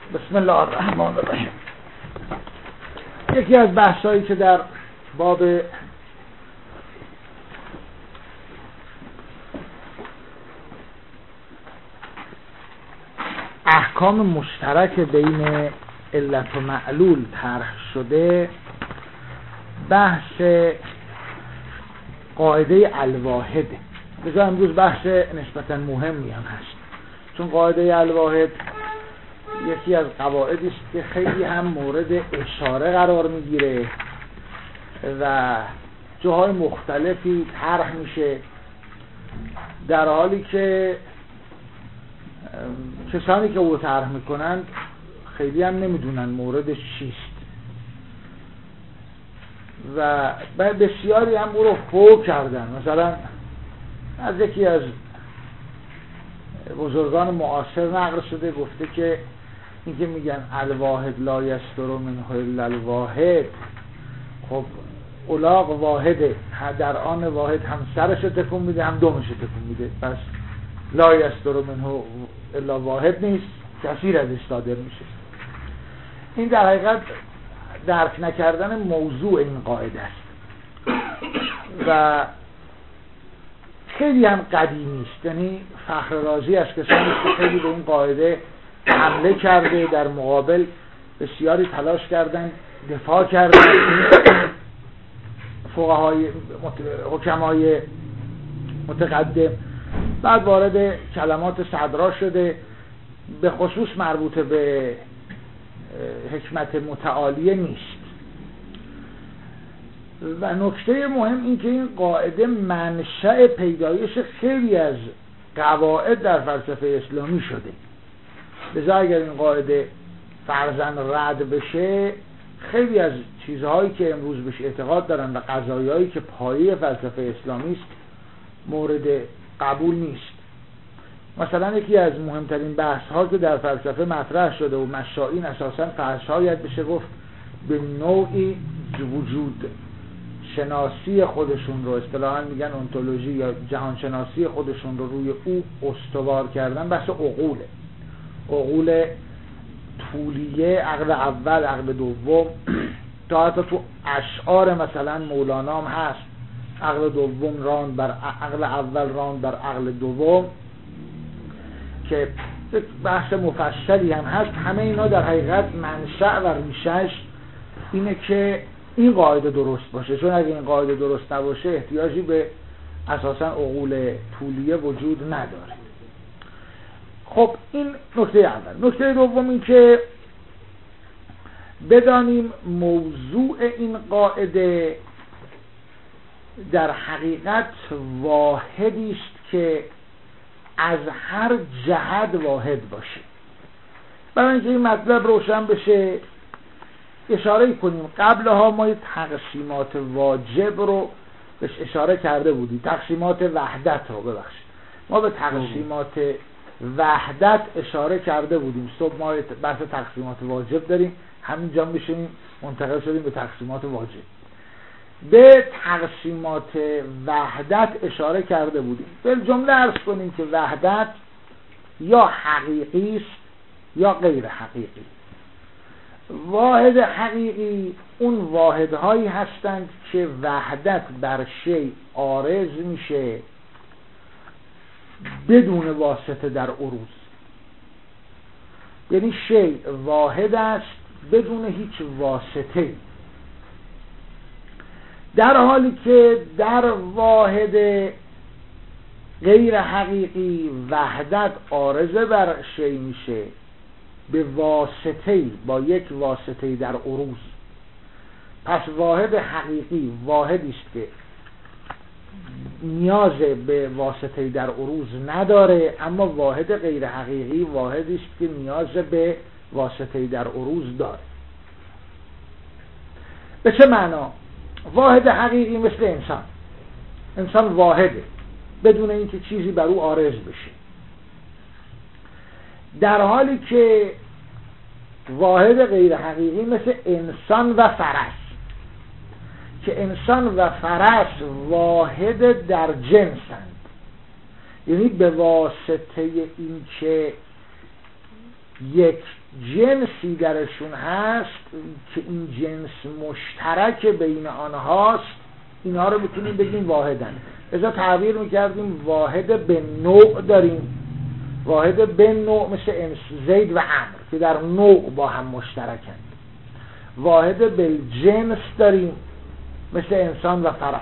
بسم الله الرحمن الرحیم. یکی از بحثایی که در باب احکام مشترک بین علت و معلول طرح شده، بحث قاعده الواحده. بذار امروز بحث نسبتا مهمی هم هست، چون قاعده الواحد یکی از قواعدی است که خیلی هم مورد اشاره قرار میگیره و جاهای مختلفی طرح میشه، در حالی که کسانی که او طرح میکنن خیلی هم نمیدونن موردش چیست و بسیاری هم او رو فوق کردن. مثلا از یکی از بزرگان معاصر نقل شده، گفته که این که میگن الواحد لا یصدر منه الا الواحد، خب الاغ واحده، در آن واحد هم سرش تکون میده هم دمش تکون میده، پس لا یصدر منه الا واحد نیست، کثیر ازش صادر میشه. این در حقیقت درک نکردن موضوع این قاعده است و خیلی هم قدیمی است. یعنی فخر رازی از کسانی که خیلی به این قاعده حمله کرده، در مقابل بسیاری تلاش کردن دفاع کردن. فقهای حکمای متقدم بعد وارد کلمات صدرا شده، به خصوص مربوط به حکمت متعالیه نیست. و نکته مهم این که این قاعده منشأ پیدایش خیلی از قواعد در فلسفه اسلامی شده. لذا اگر این قاعده فرضاً رد بشه، خیلی از چیزهایی که امروز بهش اعتقاد دارن و قضایایی که پایه فلسفه اسلامی است مورد قبول نیست. مثلا یکی از مهمترین بحث‌ها که در فلسفه مطرح شده و مشائین اساساً شاید بشه گفت به نوعی وجود شناسی خودشون رو، اصطلاحاً میگن انتولوژی یا جهانشناسی خودشون رو روی او استوار کردن، بحث عقوله. عقول طولیه، عقل اول، عقل دوم، تا حتی تو اشعار مثلا مولانا هم هست عقل دوم راند بر عقل اول، راند بر عقل دوم، که بحث مفصلی هم هست. همه اینا در حقیقت منشأ و ریشش اینه که این قاعده درست باشه، چون اگه این قاعده درست نباشه احتیاجی به اساسا عقول طولیه وجود نداره. خب این نکته اول. نکته دوم این که بدانیم موضوع این قاعده در حقیقت واحدی است که از هر جهت واحد باشه. برای اینکه این مطلب روشن بشه اشاره کنیم. قبلها ما تقسیمات واجب رو بهش اشاره کرده بودیم، تقسیمات وحدت رو، ببخشید ما به تقسیمات وحدت اشاره کرده بودیم. صبح ما بحث تقسیمات واجب داریم، همینجا میشیم منتقل شدیم به تقسیمات واجب. به تقسیمات وحدت اشاره کرده بودیم. بالجمله عرض کنیم که وحدت یا حقیقی است یا غیر حقیقی. واحد حقیقی اون واحدهایی هستند که وحدت بر شیء عارض میشه بدون واسطه در عروض. یعنی شیء واحد است بدون هیچ واسطه، در حالی که در واحد غیر حقیقی وحدت عارضه بر شیء میشه به واسطه، با یک واسطه در عروض. پس واحد حقیقی واحدی است که نیاز به واسطه در عروض نداره، اما واحد غیر حقیقی واحدی است که نیاز به واسطه در عروض داره. به چه معنا؟ واحد حقیقی مثل انسان واحده بدون اینکه چیزی بر او عارض بشه، در حالی که واحد غیر حقیقی مثل انسان و فرس، که انسان و فرس واحد در جنسند. یعنی به واسطه این که یک جنسی درشون هست که این جنس مشترک بین آنهاست، اینا رو میتونیم بگیم واحدن. ازا تعبیر میکردیم واحد به نوع داریم، واحد به نوع مثل زید و عمرو که در نوع با هم مشترکند. واحد به جنس داریم مثل انسان و فرس.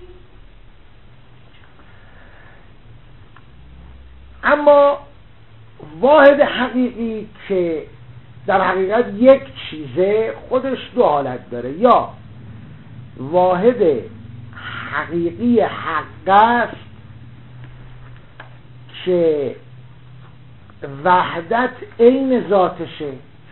اما واحد حقیقی که در حقیقت یک چیزه خودش دو حالت داره، یا واحد حقیقی حق است که وحدت عین ذاتشه،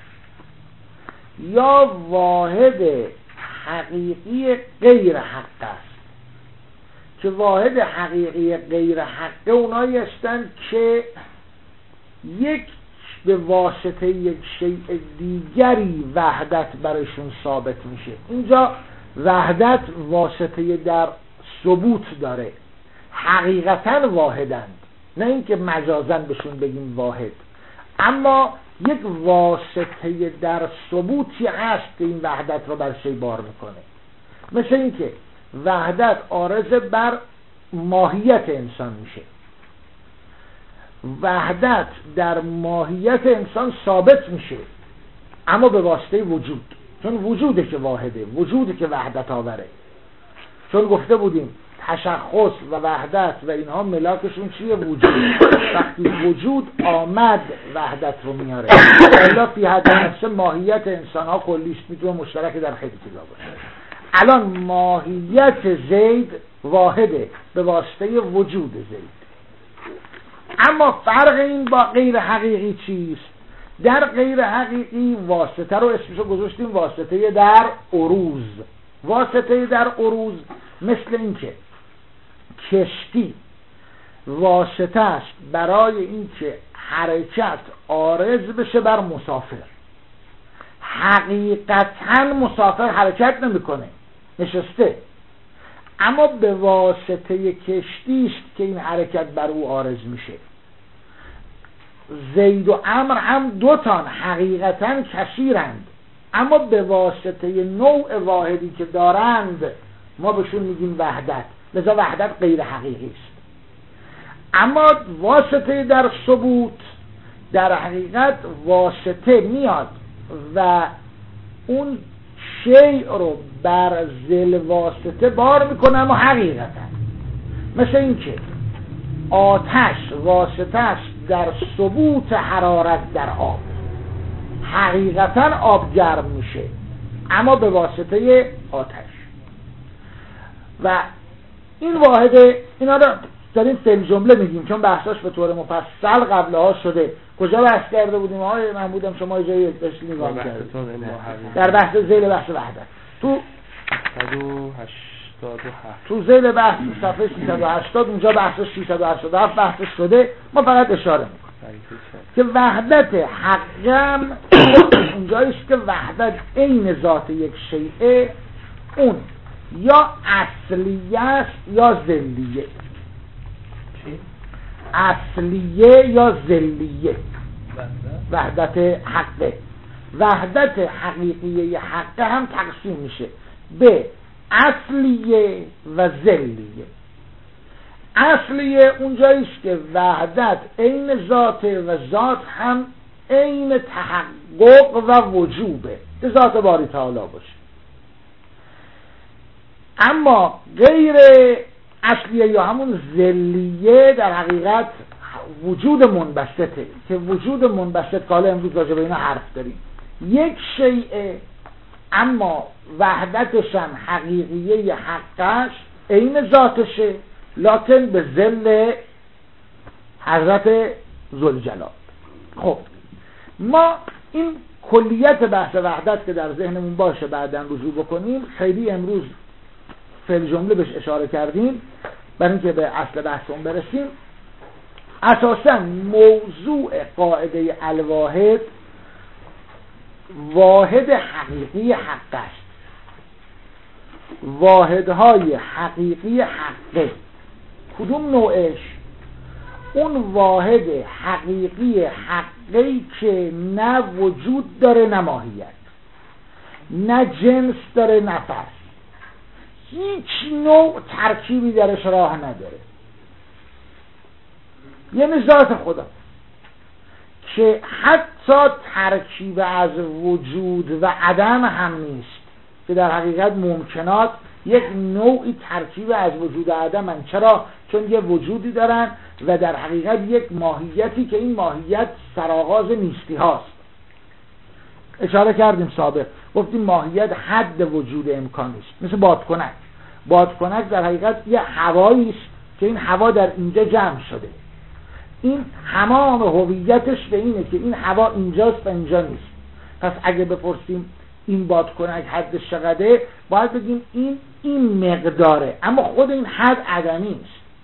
یا واحد حقیقی غیر حق است که واحد حقیقی غیر حق اونایی هستند که یک به واسطه یک شیء دیگری وحدت برشون ثابت میشه. اینجا وحدت واسطه در ثبوت داره، حقیقتا واحدند، نه اینکه مجازاً بهشون بگیم واحد، اما یک واسطه در ثبوتی هست که این وحدت رو بر شیء بار میکنه. مثل اینکه وحدت عارض بر ماهیت انسان میشه، وحدت در ماهیت انسان ثابت میشه اما به واسطه وجود، چون وجوده که واحده، وجوده که وحدت آوره. چون گفته بودیم تشخص و وحدت و اینها ملاکشون چیه؟ وجود. وقتی وجود آمد وحدت رو میاره. الا فی حد نفس ماهیت انسان ها کلیست، میتونه مشترک در خیلی چیزا باشه. الان ماهیت زید واحده به واسطه وجود زید. اما فرق این با غیر حقیقی چیست؟ در غیر حقیقی واسطه رو اسمشو گذاشتیم واسطه در عروض. واسطه در عروض مثل این که کشتی واسطه است برای اینکه حرکت عارض بشه بر مسافر. حقیقتا مسافر حرکت نمیکنه، نشسته، اما به واسطه کشتی است که این حرکت بر او عارض میشه. زید و عمرو هم دوتان حقیقتا کثیرند، اما به واسطه نوع واحدی که دارند ما بهشون میگیم وحدت، لذا وحدت غیر حقیقی است. اما واسطه در ثبوت در حقیقت واسطه میاد و اون شیء رو بر ذل واسطه بار میکنه، اما حقیقتا مثل این که آتش واسطه است در ثبوت حرارت در آب، حقیقتا آب گرم میشه اما به واسطه آتش. و این واحد، اینا رو داریم فعل جمله میگیم چون بحثاش به طور مفصل قبلها شده. کجا بحث کرده بودیم آقای محمودم؟ شما جایی داشتید نگاه کردید در بحث ذیل بحث وحدت تو 687 تو ذیل بحث صفحه 380 اونجا بحث 687 بحث شده. ما فقط اشاره میکنیم که وحدت حقم اونجاییست که وحدت عین ذات یک شیء، اون یا اصلیه است یا ذلیه. اصلیه یا ذلیه وحدت حقه. وحدت حقیقیه حقه هم تقسیم میشه به اصلیه و ذلیه. اصلیه اونجاییست که وحدت عین ذاته و ذات هم عین تحقق و وجوبه که ذات باری تعالی باشه. اما غیر اصلیه یا همون ذلیه در حقیقت وجود منبسطه که وجود منبسط که حالا امروز راجع به اینا حرف داریم. یک شیء اما وحدتش هم حقیقیه حقش عین ذاتشه، لکن به ذل حضرت ذوالجلال. خب ما این کلیت بحث وحدت که در ذهنمون باشه بعداً رجوع بکنیم، خیلی امروز فعل جمله بهش اشاره کردیم برای اینکه به اصل بحثمون برسیم. اساساً موضوع قاعده الواحد واحد حقیقی حق است. واحدهای حقیقی حقه کدوم نوعش؟ اون واحد حقیقی حقی که نه وجود داره نه ماهیت، نه جنس داره نه فصل، هیچ نوع ترکیبی درش راه نداره، یعنی ذات خدا که حتی ترکیب از وجود و عدم هم نیست، که در حقیقت ممکنات یک نوعی ترکیب از وجود و عدم هن. چرا؟ چون یه وجودی دارن و در حقیقت یک ماهیتی که این ماهیت سرآغاز نیستی هاست. اشاره کردیم سابق، گفتیم ماهیت حد وجود امکانی است، مثل بادکنک در حقیقت یه هوایی است که این هوا در اینجا جمع شده، این تمام هویتش به اینه که این هوا اینجاست و اینجا نیست. پس اگه بپرسیم این بادکنک حدش چقدره، باید بگیم این مقداره، اما خود این حد عدمی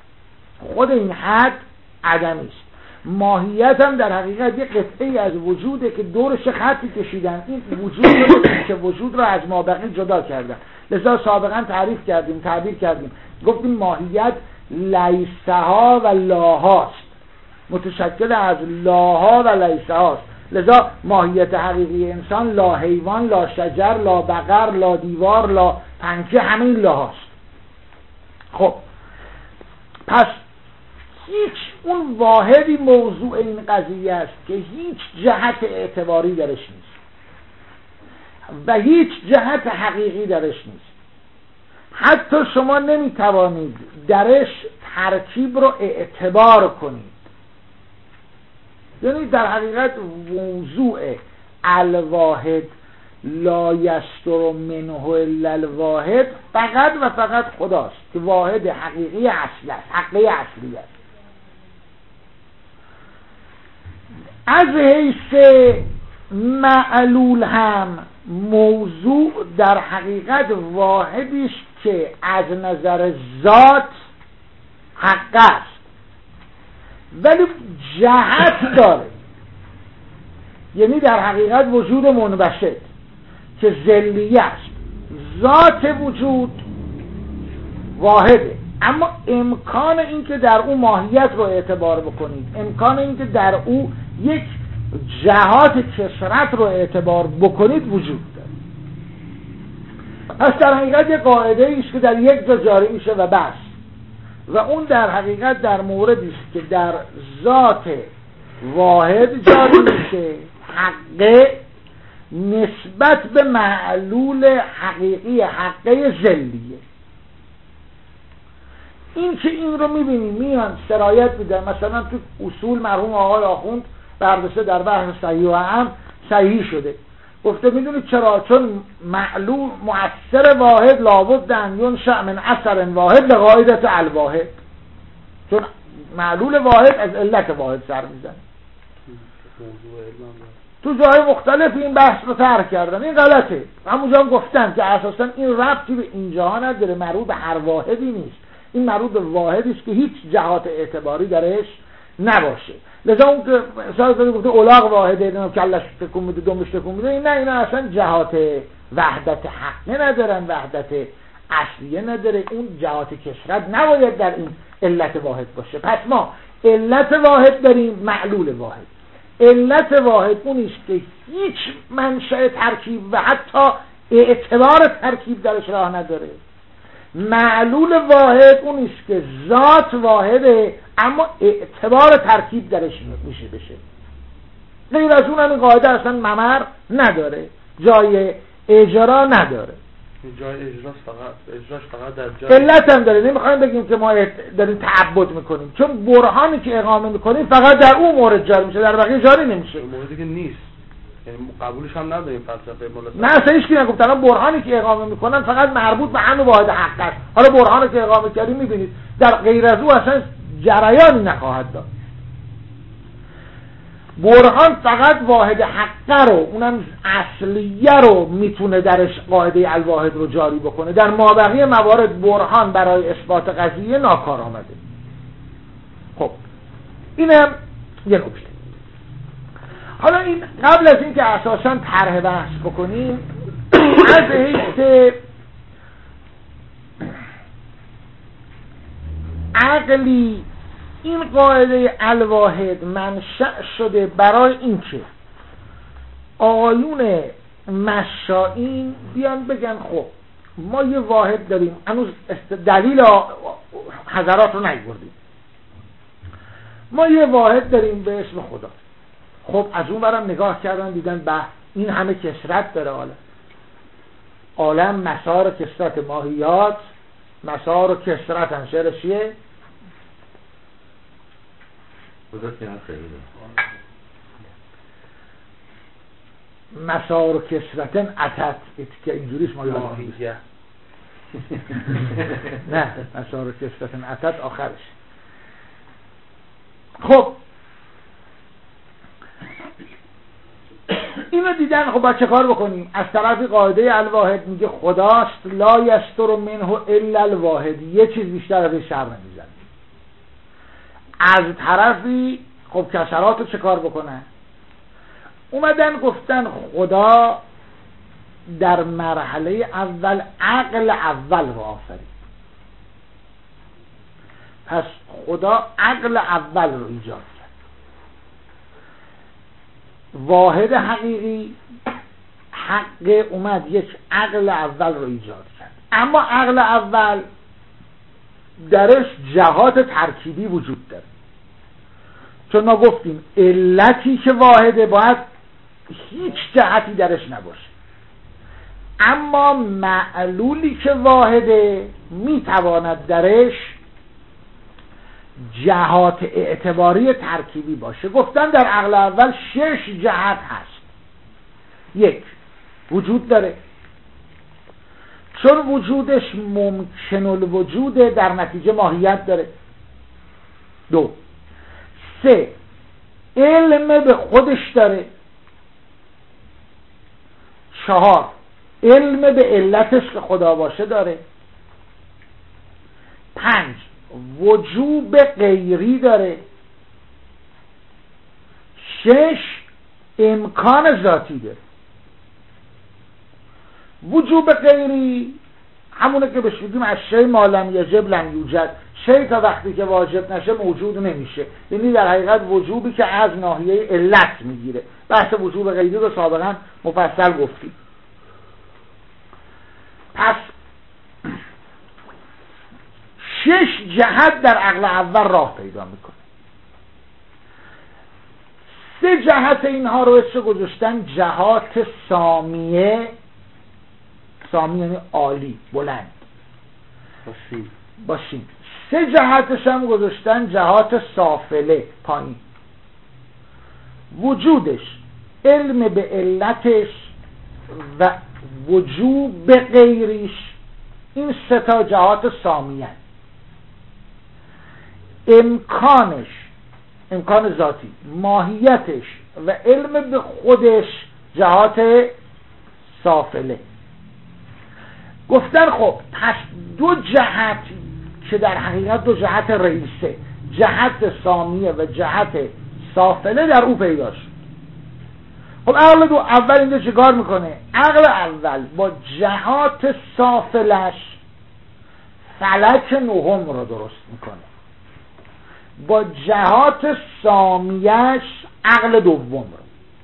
است. ماهیت هم در حقیقت یک قطعه‌ای از وجوده که دورش خطی کشیدن، این وجود رو از مابقی جدا کردن. لذا سابقا تعبیر کردیم گفتیم ماهیت لیسه ها و لاهاست، متشکل از لاها و لیسه هاست. لذا ماهیت حقیقی انسان لا حیوان، لا شجر، لا بقر، لا دیوار، لا پنکه، همه این لاهاست. خب پس هیچ اون واحدی موضوع این قضیه است که هیچ جهت اعتباری درش نیست و هیچ جهت حقیقی درش نیست. حتی شما نمیتوانید درش ترکیب رو اعتبار کنید. یعنی در حقیقت موضوع الواحد لا یستر منه الا الواحد فقط و فقط خداست که واحد حقیقی اصلی است، حقیقی اصلی است. از حیث معلول هم موضوع در حقیقت واحدیش که از نظر ذات حق است ولی جهت داره، یعنی در حقیقت وجود منبسط که ذلیه است، ذات وجود واحده، اما امکان این که در او ماهیت رو اعتبار بکنید، امکان این که در او یک جهات کثرت رو اعتبار بکنید وجود داره. پس در حقیقت یک قاعده ایست که در یک جا جاری میشه و بس، و اون در حقیقت در موردی است که در ذات واحد جاری میشه، حقه نسبت به معلول حقیقی حقه ذلیه. این که این رو میبینیم میان سرایت میدن، مثلا تو اصول مرحوم آقای آخوند برداشته در بحث صحیح و اعم صحیح شده، گفته میدونید چرا؟ چون معلول مؤثر واحد لابد ان ینشأ من اثر واحد لقاعدة الواحد، چون معلول واحد از علت واحد سر میزنه. تو جای مختلف این بحث رو طرح کردن، این غلطه. همونجا هم گفتن که اساسا این ربطی به اینجا نداره، مربوط به هر واحدی نیست، این مربوط به واحدی است که هیچ جهات اعتباری درش نباشه. لذا اون که مثلا گفته الاغ واحده، نه کلش تکون میده دمش تکون میده، اینا اصلا جهات وحدت حق ندارن، وحدت اصلیه نداره، اون جهات کثرت نباید در این علت واحد باشه. پس ما علت واحد داریم، معلول واحد. علت واحد اونیست که هیچ منشأ ترکیب و حتی اعتبار ترکیب درش راه نداره. معلول واحد اونیست که ذات واحده اما اعتبار ترکیب درش میشه بشه. غیر از اون این قاعده اصلا ممر نداره، جای اجرا نداره. جای اجراش فقط در جای علت هم داره. نمیخوایم بگیم که ما داریم تعبد میکنیم، چون برهانی که اقامه میکنیم فقط در اون مورد جاری میشه، در بقیه جاری نمیشه. موردی که نیست، یعنی قبولش هم نداریم فلسفه مولا. نه اصلا هیچ کی نگفت الان برهانی که اقامه میکنن فقط مربوط به همون واحد حق است. حالا برهانی که اقامه کردیم میبینید در غیر از او اصلا جریانی نخواهد داد. برهان فقط واحد حقه رو، اونم اصلیه رو میتونه درش قاعده الواحد رو جاری بکنه. در مابقی موارد برهان برای اثبات قضیه ناکار آمده. خب اینم یه نکته. حالا این قبل از این که اساساً طرح بحث بکنیم، از حیث عقلی این قاعده الواحد منشأ شده برای اینکه آقایون مشائین بیان بگن خب ما یه واحد داریم، هنوز دلیل حضرات رو نیاوردیم، ما یه واحد داریم به اسم خدا. خب از اون برم نگاه کردن دیدن به این همه کثرت داره، عالم مسار کثرت ماهیات، مسار و کثرت هم شعر چیه؟ مسار و کثرتن عتت که اینجوریش ما ماهیه نه مسار و کثرتن عتت آخرش. خب اینو دیدن، خب باید چه کار بکنیم؟ از طرفی قاعده الواحد میگه خداست، لا یستر منه الا الواحد، یه چیز بیشتر از این شر نمیزن. از طرفی خب کسرات رو چه کار بکنن؟ اومدن گفتن خدا در مرحله اول عقل اول رو آفرید، پس خدا عقل اول رو ایجاد کرد. واحد حقیقی حق اومد یک عقل اول رو ایجاد کرد، اما عقل اول درش جهات ترکیبی وجود داره، چون ما گفتیم علتی که واحده باید هیچ جهتی درش نباشه، اما معلولی که واحده میتواند درش جهات اعتباری ترکیبی باشه. گفتن در عقل اول 6 جهت هست. 1 وجود داره، چون وجودش ممکن الوجوده در نتیجه ماهیت داره. 2 3 علم به خودش داره. 4 علم به علتش که خدا باشه داره. 5 وجوب غیری داره. 6 امکان ذاتی داره. وجوب غیری همونه که بهش بگیم از شی ما لم یجب لم یوجد، شی تا وقتی که واجب نشه موجود نمیشه، یعنی در حقیقت وجوبی که از ناحیه علت میگیره. بحث وجوب غیری رو سابقا مفصل گفتیم. پس 6 جهت در عقل اول راه پیدا میکنه. 3 جهت اینها رو اسم گذاشتن جهات سامیه. سامیه یعنی عالی، بلند، باشین. 3 جهتش هم گذاشتن جهات سافله، پایین. وجودش، علم به علتش و وجوب به غیریش، این 3 تا جهات سامیه. امکانش، امکان ذاتی، ماهیتش و علم به خودش جهات سافله. گفتن خب پس 2 جهت که در حقیقت 2 جهت رئیسه، جهت سامیه و جهت سافله در او پیدا شد. خب عقل دو اول اینجا چیکار میکنه؟ عقل اول با جهات سافلش فلک نهم رو درست میکنه، با جهات سامیش عقل دوم رو.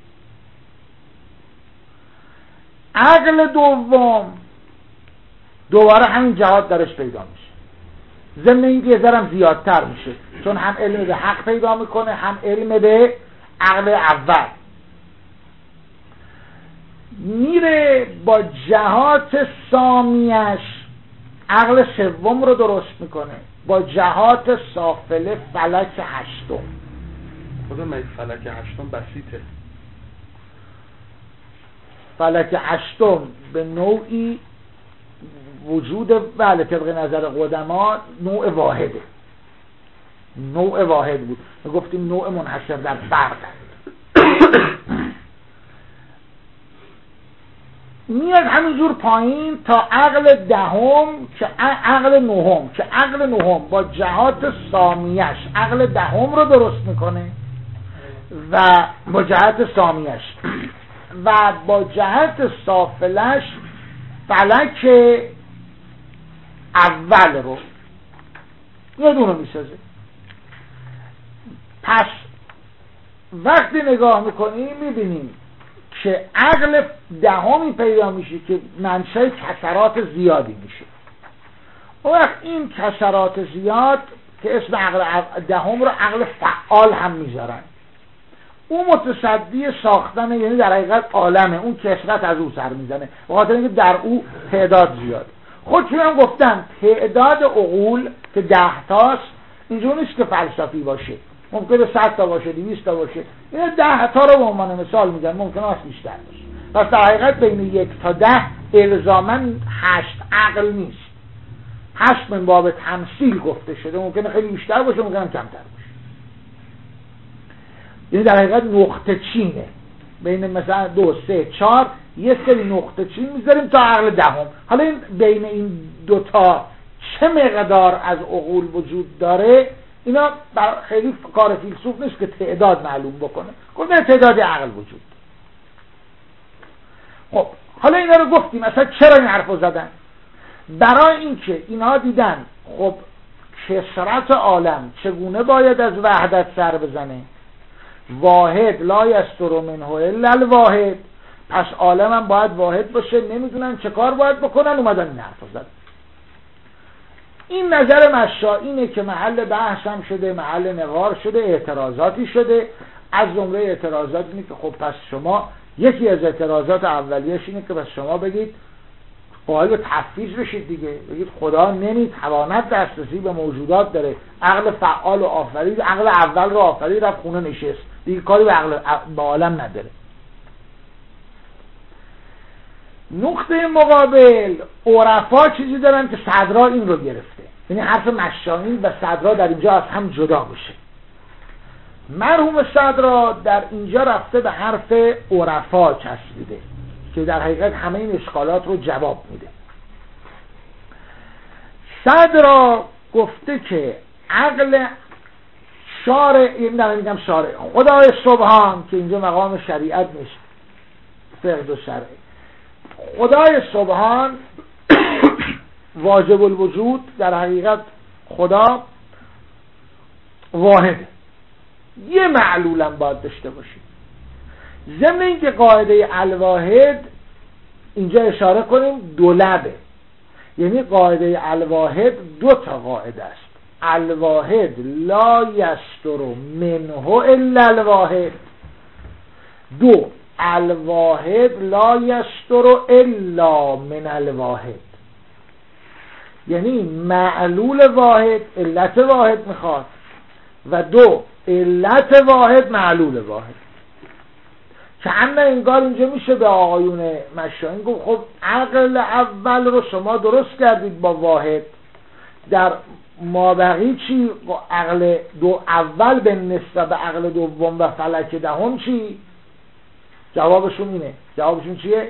عقل دوم دوباره همین جهات درش پیدا میشه، ضمن این یه ذرم زیادتر میشه، چون هم علم به حق پیدا میکنه هم علم به عقل اول. میره با جهات سامیش عقل سوم رو درست میکنه، با جهات سافله فلک هشتم. خدا می فلک هشتم بسیطه. فلک هشتم به نوعی وجود، بله طبق نظر قدما نوع واحده، نوع واحد بود. گفتیم نوع منحصر در فرد. میاد همینجور پایین تا عقل دهم که عقل نهم، که عقل نهم با جهات سامیش عقل دهم رو درست میکنه و با جهت سامیش و با جهت سافلش فلک اول رو یه دونه میسازه. پس وقتی نگاه میکنیم میبینیم که عقل دهمی پیدا میشه که منشأ کسرات زیادی میشه. اون وقت این کسرات زیاد که اسم عقل دهم رو عقل فعال هم میذارن، اون متصدی ساختن، یعنی در حقیقت عالمه، اون کثرت از او سر میزنه به خاطر اینکه در او تعداد زیاد. خودشون هم گفتن تعداد عقول که 10 تاست اینجور نیست که فلسفی باشه، ممکنه 100 تا باشه، 200 تا باشه، این 10 تا رو به عنوان مثال میگن، ممکنه از بیشتر باشه. پس در حقیقت بین 1 تا 10 الزاماً 8 عقل نیست، 8 من باب تمثیل گفته شده، ممکنه خیلی بیشتر باشه، ممکنه کمتر باشه. یعنی در حقیقت نقطه چینه بین مثلا 2 3 4 یه سری نقطه چین میذاریم تا عقل دهم. حالا این بین این دوتا چه مقدار از عقول وجود داره، اینا خیلی کار فیلسوف نیست که تعداد معلوم بکنه، گفتن تعداد عقل وجود. خب حالا اینا رو گفتیم، اصلا چرا این حرف رو زدن؟ برای اینکه اینها دیدن خب کثرت عالم چگونه باید از وحدت سر بزنه، واحد لا یستر منه الا الواحد، پس عالم هم باید واحد باشه، نمیدونن چه کار باید بکنن، اومدن این حرف رو زدن. این نظر مشائی اینه که محل بحث هم شده، محل نقار شده، اعتراضاتی شده. از جمله اعتراضات اینه که خب پس شما، یکی از اعتراضات اولیش اینه که پس شما بگید قائل به تفویض بشید دیگه، بگید خدا نمیتواند دسترسی به موجودات داره، عقل فعال و آفرید، عقل اول رو آفرید رفت خونه نشست دیگه، کاری به عالم نداره. نقطه مقابل عرفا چیزی دارن که صدرا این رو گرفته، یعنی حرف مشائی و صدرا در اینجا از هم جدا بشه. مرحوم صدرا در اینجا رفته به حرف عرفا چسبیده که در حقیقت همه این اشکالات رو جواب میده. صدرا گفته که عقل شارع، این در میگم شارع، خدای سبحان که اینجا مقام شریعت نیست، فقه و شرع، خدای سبحان واجب الوجود، در حقیقت خدا واحده، یه معلولم باید داشته باشیم. ضمن اینکه قاعده الواحد اینجا اشاره کنیم دولبه، یعنی قاعده الواحد 2 تا قاعده است. الواحد لا یستر منه الا الواحد، 2 الواحد لا یستر الا من الواحد، یعنی معلول واحد علت واحد میخواد و 2 علت واحد معلول واحد. که همه انگار اینجا میشه به آقایون مشائی گفت خب عقل اول رو شما درست کردید با واحد، در مابقی چی؟ عقل دو اول به نسبت به عقل دوم و فلک دهم چی؟ جوابشون اینه. جوابشون چیه؟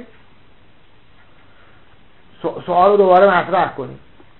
سوال رو دوباره مطرح کنید.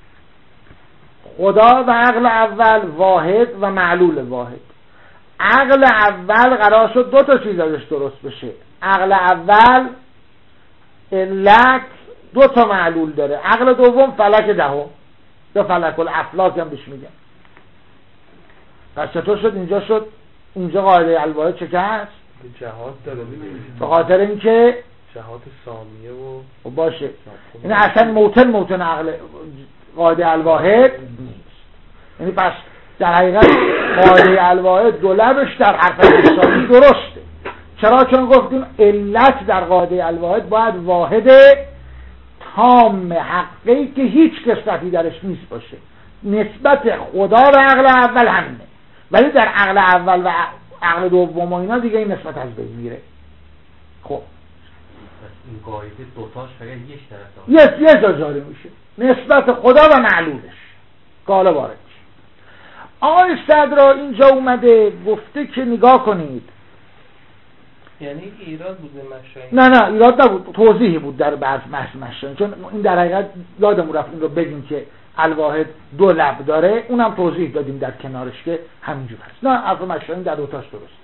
خدا و عقل اول واحد و معلول واحد. عقل اول قرار شد 2 تا چیز ازش درست بشه. عقل اول علت 2 تا معلول داره، عقل دوم فلک دهم یا فلک الافلاک هم بهش میگن. پس چطور شد اینجا شد اینجا قاعده الواحد چه هست؟ جهات داره به خاطر اینکه جهات ثانیه و باشه، این اصلا موتن عقل قاعده الواحد نیست. یعنی پس در حقیقت قاعده الواحد دولبش در حرف ثانی درسته. چرا؟ چون گفتیم علت در قاعده الواحد باید واحد تام حقی که هیچ کثرتی درش نیست باشه. نسبت خدا و عقل اول همینه، ولی در عقل اول و عقل دوم و اینا دیگه این نسبت از بین میره. خب این قاعده 2 تاش فقط یک طرف یه جاری میشه، نسبت خدا و معلولش قاله وارد. آقای صدرا اینجا اومده گفته که نگاه کنید، یعنی ایراد بود مشائی؟ نه ایراد نبود، توضیحی بود در بحث مشائی، چون این در حقیقت یادمون رفت این رو بگیم که الواحد 2 لب داره، اونم توضیح دادیم در کنارش که همینجور هست. نه حرف مشائی در 2 تاش درست.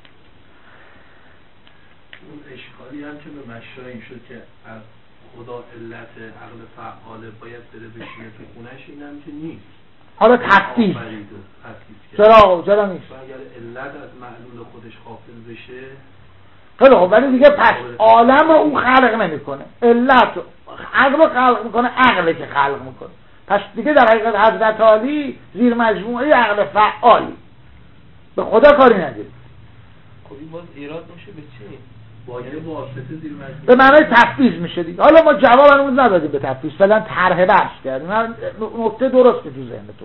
اون اشکالی هم که به مشائی شد که خدا علت عقل فعاله باید بره بشینه تو خونش، اینم که نیست. حالا تفکیک آفرید و تفکیک کرد. چرا نیست؟ اگر علت از معلول خودش غافل بشه خیلی خوب، ولی دیگه پس عالم رو اون خلق نمیکنه، علت عقل رو خلق میکنه، عقله که خلق میکنه. پس دیگه در حقیقت حضرت عالی زیر مجموعه عقل فعالی، به خدا کاری نداریم. خب این باز ایراد میشه به چی؟ با یه واسطه زیر مجموعه به معنای تفویض میشه دیگه. حالا ما جواب هنوز ندادیم به تفویض، فعلا طرح بحث کردیم. نکته درسته تو ذهنتون.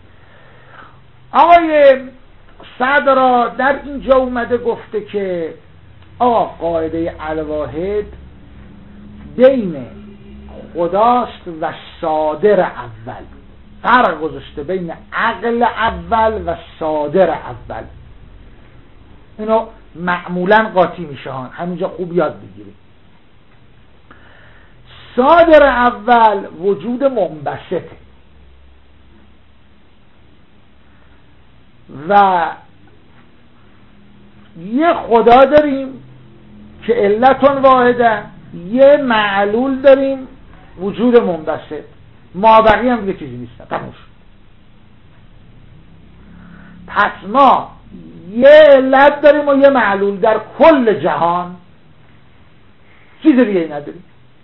آقای صدرا در اینجا اومده گفته که آقا قاعده الواحد بین خداست و صادر اول، فرق گذاشته بین عقل اول و صادر اول. اینو معمولا قاطی میشه، همینجا خوب یاد بگیرید. صادر اول وجود منبسطه و یه خدا داریم که علتون واحده، یه معلول داریم وجود منبسط، مابقی هم دیگه چیزی نیست. تموش. پس ما یه علت داریم و یه معلول در کل جهان، چیز دیگه نداریم.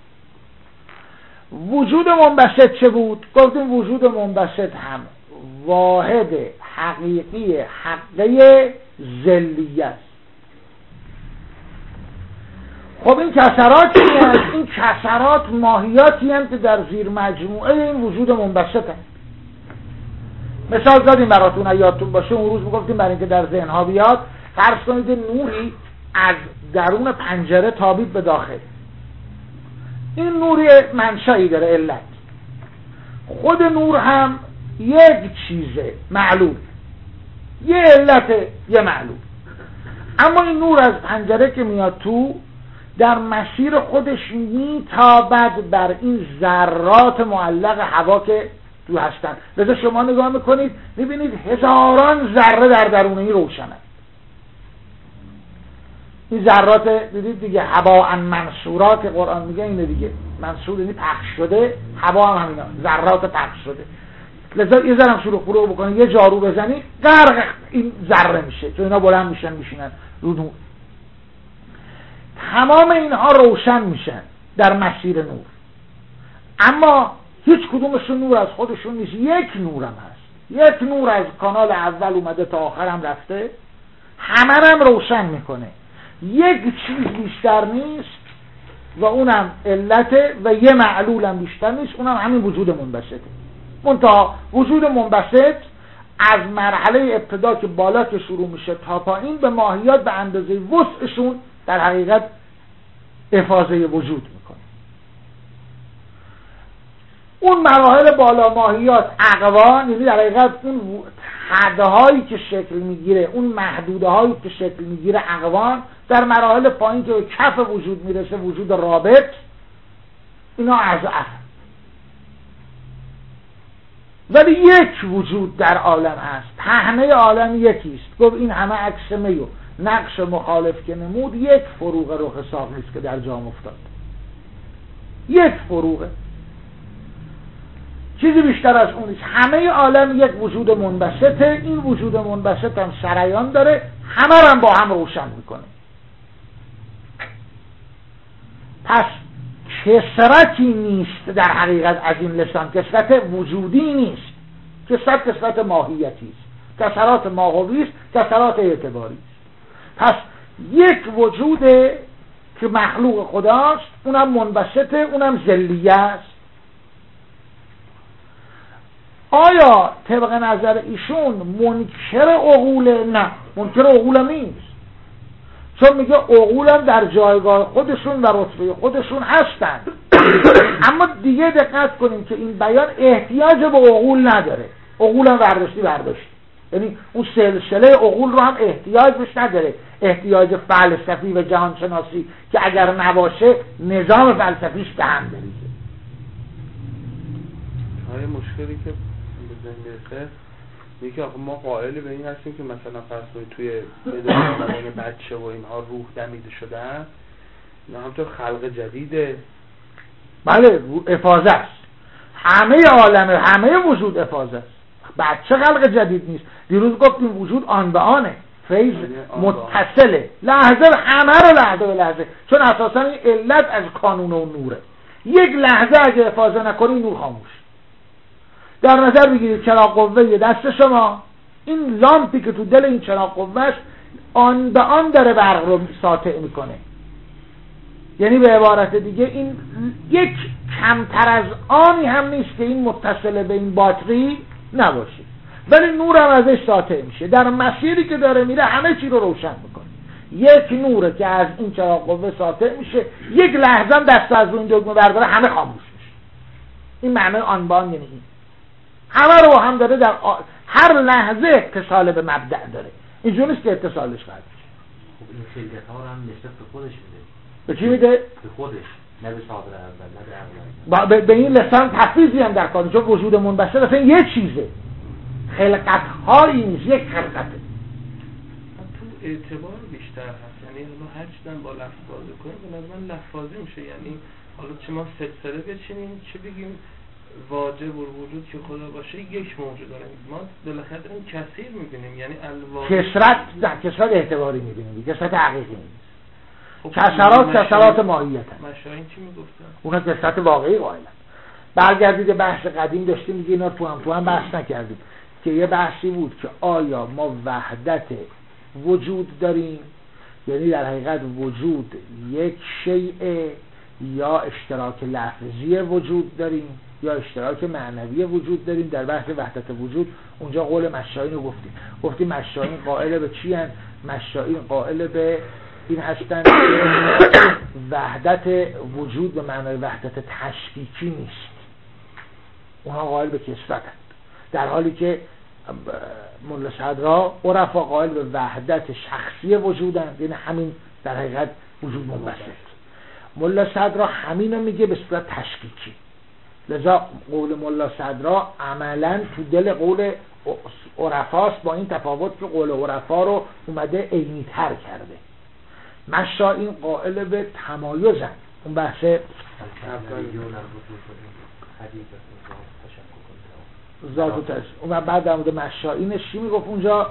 وجود منبسط چه بود؟ گفتیم وجود منبسط هم واحد حقیقی حقه ذلیه است. خب این کسرات چی هست؟ این کسرات ماهیاتی هست که در زیر مجموعه این وجود منبسط هست. مثال زدیم براتون، یادتون باشه اون روز میگفتیم برای اینکه در ذهنها بیاد، فرض کنید نوری از درون پنجره تابید به داخل. این نوری منشأی داره، علت. خود نور هم یک چیزه، معلول، یه علت یه معلول. اما این نور از پنجره که میاد تو، در مسیر خودش میتابد بر این ذرات معلق هوا که تو هستن. لذا شما نگاه میکنید میبینید هزاران ذره در درون این روشنه. این ذرات دیدید دیگه، هوا منصورات که قرآن میگه اینه دیگه، منصور یعنی پخش شده، هوا هم همینا ذرات پخش شده. لذا یه ذره شروع فرو بکنید، یه جارو بزنید غرق این ذره میشه، چون اینا بلند میشن میشینن رو نور. تمام اینها روشن میشن در مسیر نور، اما هیچ کدومشون نور از خودشون نیست. یک نورم هست، یک نور از کانال اول اومده تا آخر هم رفته، همه هم روشن میکنه. یک چیز بیشتر نیست و اونم علته و یه معلول هم بیشتر نیست، اونم همین وجود منبسطه. منتها وجود منبسط از مرحله ابتدا که بالا که شروع میشه تا پایین به ماهیات به اندازه وسعشون در حقیقت افاضه وجود میکنه. اون مراحل بالا ماهیات اقوان، یعنی در حقیقت اون حدهایی که شکل میگیره، اون محدوده هایی که شکل میگیره اقوان، در مراحل پایین که به کف وجود میرسه، وجود رابط، اینا اضعف. ولی یک وجود در عالم هست، پهنه عالم یکیست. گفت این همه عکس می و نقش مخالف که نمود، یک فروغ رخ ساقیست که در جام افتاد. یک فروغه، چیزی بیشتر از اون نیست. همه عالم یک وجود منبسطه. این وجود منبسط هم سرایان داره، همه هم با هم روشن میکنه. پس کثرتی نیست در حقیقت از این لسان، کثرت وجودی نیست، کثرت ماهیتی است، کثرات ماهوی است، کثرات اعتباری است. پس یک وجوده که مخلوق خداست، اونم منبسطه، اونم ذلیه است. آیا طبق نظر ایشون منکر عقوله؟ نه، منکر عقول نیست، چون میگه عقولم در جایگاه خودشون و رتبه خودشون هستن. اما دیگه دقت کنیم که این بیان احتیاج به عقول نداره. عقولم برداشتی، یعنی اون سلسله عقول رو هم احتیاج بهش نداره، احتیاج فلسفی و جهانشناسی که اگر نباشه نظام فلسفیش به هم بریزه. های مشکلی که به ذهن میرسه میگه آخه ما قائل به این هستیم که مثلا فرض کنید توی بدن بچه و اینها روح دمیده شدن، اینا همطور خلق جدیده. بله، افاضه است. همه عالم، همه وجود افاضه است. بچه خلق جدید نیست. دیروز گفتیم وجود آن به آنه، فیض متصله، لحظه همه رو لحظه به لحظه، چون اساسا این علت از کانون و نوره. یک لحظه اگه حفاظه نکنی نور خاموش. در نظر بگیرید چراغ قوه دست شما، این لامپی که تو دل این چراغ قوه است آن به آن داره برق رو ساطع میکنه. یعنی به عبارت دیگه این یک کمتر از آنی هم نیست که این متصل به این باتری نباشه، ولی نور هم ازش ساطع میشه. در مسیری که داره میره همه چی رو روشن میکنه. یک نوره که از این چراغ قوه ساطع میشه، یک لحظه هم دست از اون دکمه برداره همه خاموش میشه. این معنای آن به آن یعنی این همه رو هم داره، در هر لحظه اتصال به مبدأ داره. اینجوری نیست که اتصالش قطع بشه. خب این خیلیت ها رو هم نسبت به خودش میده. به چی میده؟ به خودش، نه به صادر اول، نه به اول. به این لسان تفویضی هم در کار، چون وجود منبسط اصلا یه چیزه، خلقت هایی نیست، یک خلقته. تو اعتبار بیشتر هست، یعنی حالا هر چیزن با لفظ بازی کنیم به نظر من لفظی میشه. یعنی حالا چه ما سلسله بچینیم چه بگیم واجب الوجود که خدا باشه یک موجود داریم، ما بالاخره داریم کثیر میبینیم، یعنی کثرت نه، کثرت اعتباری میبینیم، کثرت حقیقی نیست. کثرات ماهیت هست. مشاهین چی میگفتن؟ اونا کثرت واقعی قائلن. برگردید بحث قدیم داشتیم دیگه، اینا تو هم بحث نکردیم که یه بحثی بود که آیا ما وحدت وجود داریم، یعنی در حقیقت وجود یک شیء، یا اشتراک لفظی وجود داریم یا اشتراک معنوی وجود داریم. در بحث وحدت وجود اونجا قول مشاهین رو گفتیم مشاهین قائل به چی هستند؟ مشاهین قائل به این هستند که وحدت وجود به معنای وحدت تشکیکی نیست، اونها قائل به کثرتند، در حالی که ملا صدرا عرفا قائل به وحدت شخصی وجودند، یعنی همین در حقیقت وجود منبسط. ملا صدرا همین رو میگه به صورت تشکیکی، لذا قول ملا صدرا عملا تو دل قول عرفاست، با این تفاوت که قول عرفا رو اومده عینی تر کرده. مشاهین قائل به تمایزن، اون بحث ذات و تشکیک. اون بعد در مورد مشاهینش چی میگفت اونجا؟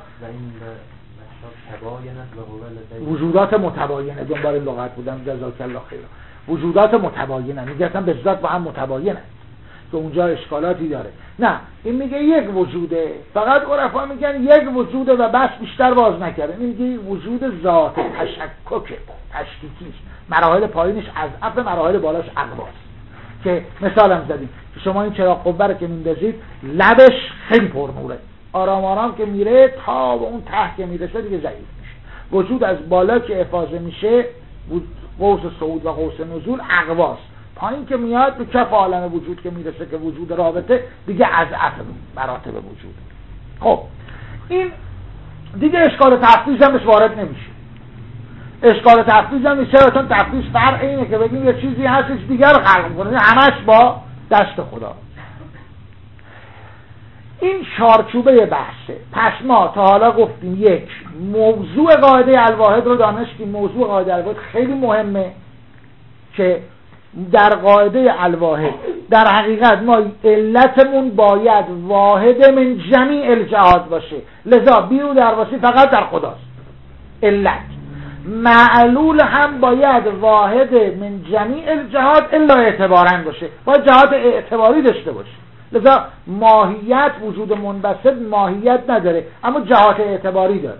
وجودات متباینه، دنبال لغت بودم، جزاک الله خیر. وجودات متباینه میگه اصلا به ذات با هم متباینه که اونجا اشکالاتی داره. نه، این میگه یک وجوده، فقط عرفا میگن یک وجوده و بس بیشتر باز نکردن. این میگه وجود ذات تشکک تشکیکی، مراحل پایینش از اف، مراحل بالاش اقواس. که مثالم زدیم که شما این چراغ قوه رو که میندازید لبش خیلی پرنوره، آرام آرام که میره تا به اون ته که میرسه دیگه ضعیف میشه. وجود از بالا که افاضه میشه قوس صعود و قوس نزول اقواس، پایین که میاد به کف عالم وجود که میرسه که وجود رابطه دیگه از مراتب وجود. خب این دیگه اشکال تفویض هم بهش وارد نمیشه. اشکال تفویض هم میشه چون تفویض فرق اینه که بگیم یه چیزی هستش دیگر رو خلق میکنه، همش با دست خدا. این چارچوبه بحثه. پس ما تا حالا گفتیم یک، موضوع قاعده الواحد رو دانستیم. موضوع قاعده الواحد خیلی مهمه که در قاعده الواحد در حقیقت ما علتمون باید واحد من جمیع الجهات باشه، لذا بیرو درواسی فقط در خداست علت. معلول هم باید واحد من جمیع الجهات الا اعتبارن باشه، باید جهات اعتباری داشته باشه. لذا ماهیت وجود منبسط ماهیت نداره اما جهات اعتباری داره.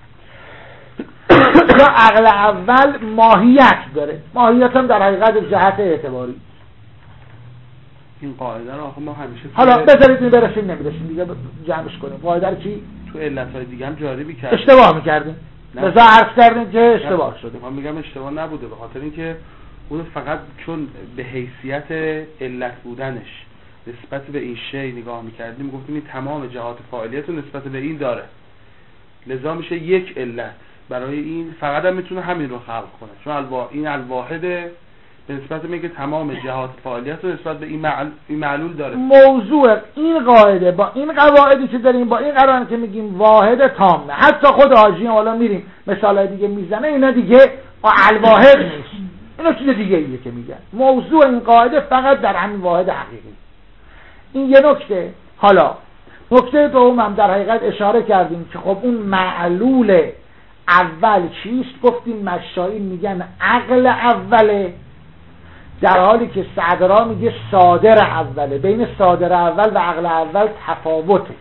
یا عقل اول ماهیت داره، ماهیت هم در حقیقت جهت اعتباری. این قاعده رو آخه ما همیشه حالا بذارید برسیم نمیرسیم دیگه جمعش کنیم. قاعده رو چی؟ تو علتهای دیگه هم جاری می‌کردیم، اشتباه می‌کردیم، لذا عرض کردیم که اشتباه شده. من میگم اشتباه نبوده، به خاطر اینکه اون فقط چون به حیثیت علت بودنش نسبت به این شی نگاه می‌کردیم، گفتیم این تمام جهات فاعلیت رو نسبت به این داره، لذا میشه یک علت. برای این فقط هم میتونه همین رو خلق کنه، چون این الواحده به نسبت به اینکه تمام جهات فعالیت رو نسبت به این معلول داره. موضوع این قاعده با این قواعدی که داریم، با این قرارن که میگیم واحد تامه، حتی خود حاجی حالا میریم مثالای دیگه میزنه، اینا دیگه الواحد نیست، اینا چیز دیگه ایه که میگن. موضوع این قاعده فقط در همین واحد حقیقی. این یه نکته. حالا نکته دوم هم در حقیقت اشاره کردیم که خب اون معلول اول چیست؟ گفتیم مشایی میگن عقل اوله، در حالی که صدرا میگه صادر اوله. بین صادر اول و عقل اول تفاوته.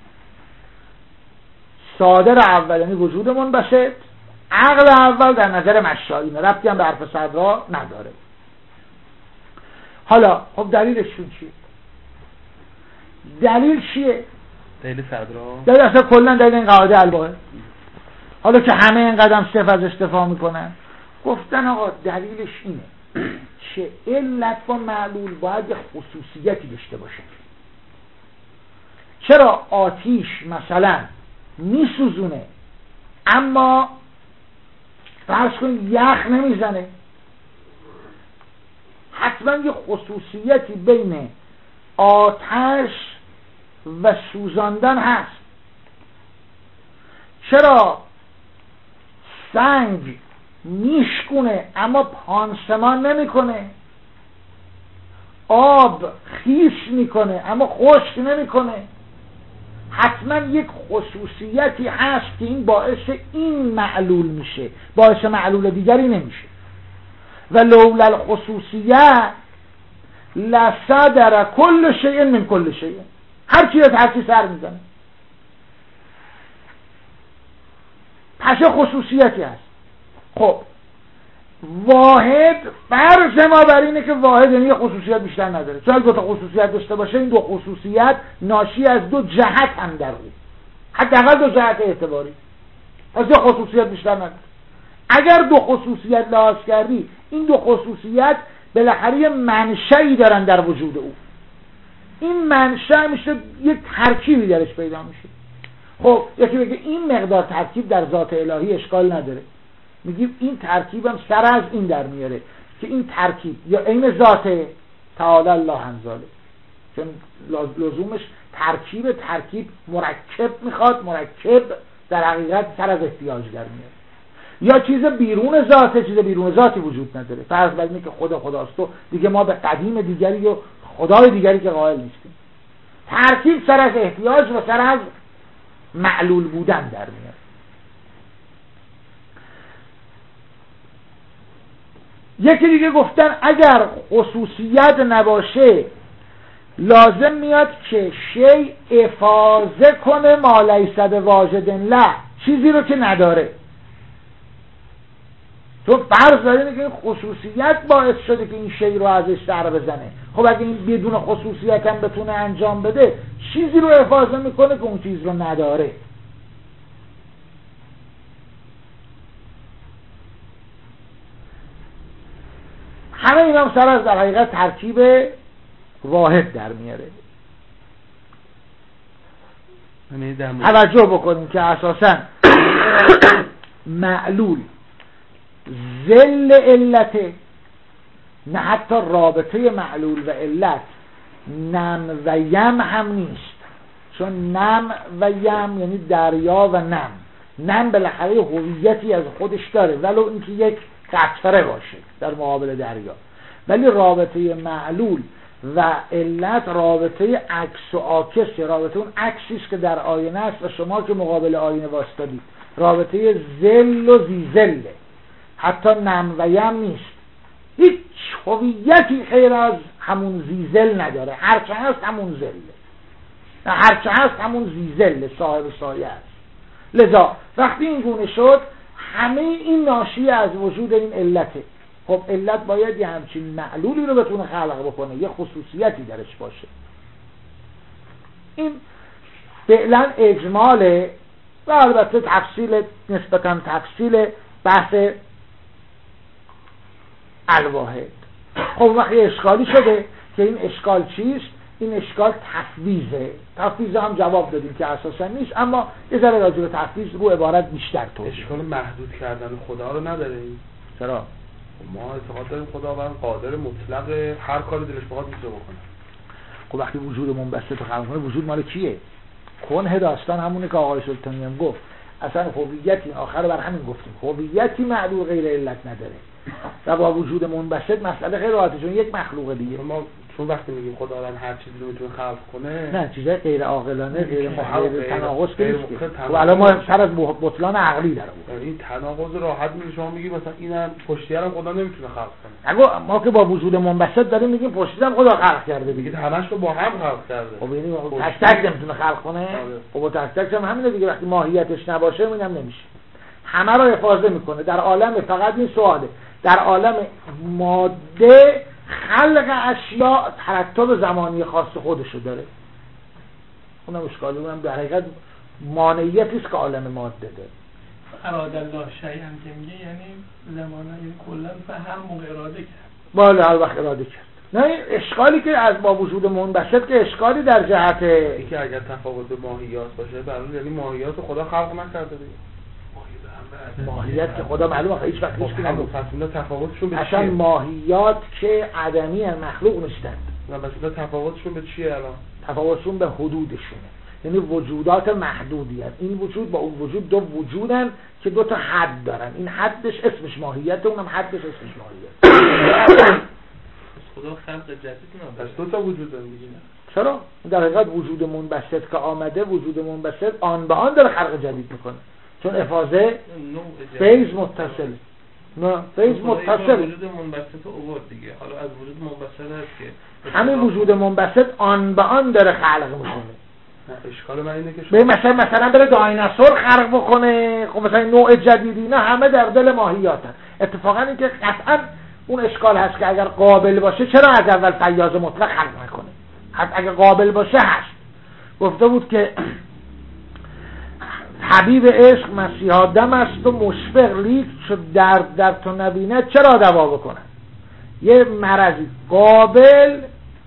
صادر اول یعنی وجود منبسط، عقل اول در نظر مشایی ربطی هم به حرف صدرا نداره. حالا خب دلیلشون چیه؟ دلیل چیه؟ دلیل صدرا؟ دلیل اصلا کلن دلیل این قاعده الباهه. حالا که همه این قدم صرف از استفاده میکنن، گفتن آقا دلیلش اینه که علت و معلول باید خصوصیتی داشته باشه. چرا آتیش مثلا میسوزونه اما فرض کن یخ نمیزنه؟ حتما یه خصوصیتی بین آتش و سوزاندن هست. چرا سنگ میشکونه اما پانسمان نمیکنه؟ آب خیس میکنه اما خشک نمیکنه؟ حتما یک خصوصیتی هست که این باعث این معلول میشه، باعث معلول دیگری نمیشه. و لولا الخصوصیه لصدر کل شیء من کل شیء، هر کی از هر کی سر میزنه. پس خصوصیتی هست. خب واحد فرض ما بر اینه که واحد یعنی یه خصوصیت بیشتر نداره، چون دو تا خصوصیت داشته باشه این دو خصوصیت ناشی از دو جهت هم در اون، حداقل دو جهت اعتباری، پس دو خصوصیت بیشتر نداره. اگر دو خصوصیت لحاظ کردی این دو خصوصیت بالاخره یه منشأی دارن در وجود او، این منشأ میشه یه ترکیبی درش پیدا میشه. خب یکی بگه این مقدار ترکیب در ذات الهی اشکال نداره، میگیم این ترکیبم سر از این در میاره که این ترکیب یا عین ذات تعالی الله عن ذلک، چون لزومش ترکیب مرکب میخواد، مرکب در حقیقت سر از احتیاج در میاره. یا چیز بیرون ذاته، چیز بیرون ذاتی وجود نداره. فرض بر اینه که خداست و دیگه ما به قدیم دیگری و خدای دیگری که قائل نیستیم. ترکیب سر از احتیاج و سر از معلول بودن در میاره. یکی دیگه گفتن اگر خصوصیت نباشه لازم میاد که شیء افاضه کنه ما لیس بواجد له، چیزی رو که نداره. تو فرض داریم که این خصوصیت باعث شده که این شیء رو ازش سر بزنه. خب اگه این بدون خصوصیت هم بتونه انجام بده، چیزی رو افاضه میکنه که اون چیز رو نداره. همه اینا هم سر از در حقیقت ترکیب واحد در میاره. توجه بکنیم که اساساً معلول ذل علته، نه حتی رابطه معلول و علت نم و یم هم نیست، چون نم و یم یعنی دریا و نم. نم بالاخره هویتی از خودش داره ولو اینکه یک قطره باشه در مقابل دریا، ولی رابطه معلول و علت رابطه عکس و عاکس، رابطه اون عکسیست که در آینه است و شما که مقابل آینه واسطادید، رابطه ذل و زیزله، حتی نم و یم نیست. هیچ هویتی غیر از همون زیزل نداره، هرچه هست همون زله، هرچه هست همون زیزل صاحب سایه است. لذا وقتی این گونه شد همه این ناشی از وجود این علته. خب علت باید یه همچین معلولی رو بتونه خلق بکنه، یه خصوصیتی درش باشه. این فعلا اجماله و البته تفصیل نسبتا تفصیل بحث الواحد. خب وقتی اشکالی شده که این اشکال چیست؟ این اشکال تفویضه. تفویض هم جواب دادیم که اساسا نیست، اما یه ذره راجع به تفویض رو عبارت بیشتر توضیح. اشکال محدود کردن خدا رو نداریم. چرا؟ ما اعتقاد داریم خداوند قادر مطلق هر کاری دلش بخواد میتونه بکنه. خب وقتی وجود منبسط و خلق کنه، وجود مال کیه؟ کنه داستان همونه که آقای سلطانی هم گفت، اصلا هویتی آخر بر همین گفتیم، هویتی معلول غیر علت نداره و با وجود منبسط مسئله خیلی راحته، چون یک مخلوق دیگه. ما چون وقتی میگیم خدا الان هر چیزی رو میتونه خلق کنه، نه چیزای غیر عاقلانه، غیر تناقض غیر نیست. تناقض. خب الان ما سر از بطلان عقلی در آورد. این تناقض راحت میگه، شما میگی مثلا اینم پشتیه هم خدا نمیتونه خلق کنه. نگو ما که با وجود منبسط داریم میگیم پشتیه هم خدا خلق کرده، میگید همش رو با هم خلق کرده. خب یعنی تک تک نمیتونه خلق کنه. خب تک تک هم همینه دیگه، وقتی ماهیتش نباشه اینم نمیشه. همه رو حفاظه میکنه. در عالم فقط این سواله، در عالم ماده خلق اشیاء ترتب زمانی خاص خودشو داره. اونم اشکالی، اونم در حقیقت مانعیتی است که عالم ماده داره. اراده الله شیئا که میگه یعنی زمانه، یعنی کلا به هر موقع اراده کرد. بالا هر وقت اراده کرد. نه این اشکالی که از با وجود منبسط که اشکالی در جهت اینکه اگر تفاوت ماهیات باشه برای یعنی ماهیات خدا خلق نکرده دیگه. ماهیت که خدا معلومه هیچ وقت هیچ کی نگفت. اصلا تفاوتشون به اصلا چیه؟ ماهیات که عدمی ان، مخلوق نیستند. نه مثلا تفاوتشون به چیه الان؟ تفاوتشون به حدودشونه. یعنی وجودات محدودی هست. این وجود با اون وجود دو وجودن که دو تا حد دارن. این حدش اسمش ماهیت، اونم حدش اسمش ماهیت. خدا خلق جدید پس دو تا وجود داره دیگه. چرا؟ در حقیقت وجود منبسط که آمده، وجود منبسط آن به آن داره خلق جدید میکنه، چون افاضه فیض متصل. نه فیض متصل. وجود منبسط آورد دیگه. حالا از وجود منبسط هست که همین وجود منبسط آن به آن داره خلق میکنه. اشکال من اینه که به مثلا بره دایناسور خلق بکنه، خب مثلا نوع جدیدی، نه همه در دل ماهیاتن. اتفاقا این که قطعا اون اشکال هست که اگر قابل باشه چرا از اول فیاض مطلق خلق نکنه؟ حتی اگر قابل باشه هست. گفته بود که حبیب عشق مسیحا دم است و مشفق لیک چو در تو نبینه چرا دوا بکنه؟ یه مرضی قابل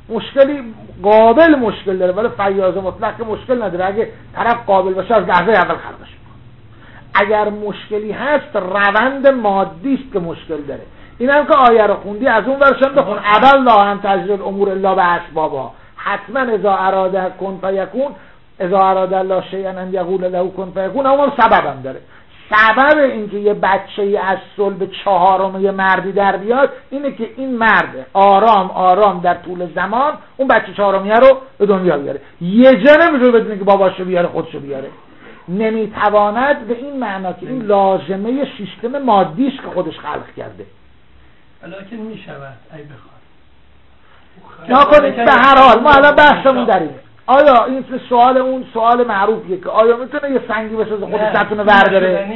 مشکل داره، ولی فیاض مطلق که مشکل نداره. اگه طرف قابل باشه از لحظه اول خلقش. اگر مشکلی هست روند مادی است که مشکل داره. این هم که آیه رو خوندی از اون ورشم بخون. اول لا هم تجربه الامور الا به اسبابها. حتما اذا اراده کن فیکون، اذا اراده الله شیئا ان یقول له کن فیکون. اونم سببم داره. سبب اینکه یه بچه‌ای از صلب چهارم یه مردی در بیاد اینه که این مرد آرام در طول زمان اون بچه چهارمیه رو به دنیا بیاره. یه جا نمیشه بدونه که باباشو بیاره خودشو بیاره. نمیتواند به این معنا که این لازمه سیستم مادی است که خودش خلق کرده. لکن میشود ای بخواد. نکنید به هر حال ما الان بحثمون در اینه. آیا این سوال اون سوال معروفیه که آیا میتونه یه سنگی بسازه خودش نتونه برداره؟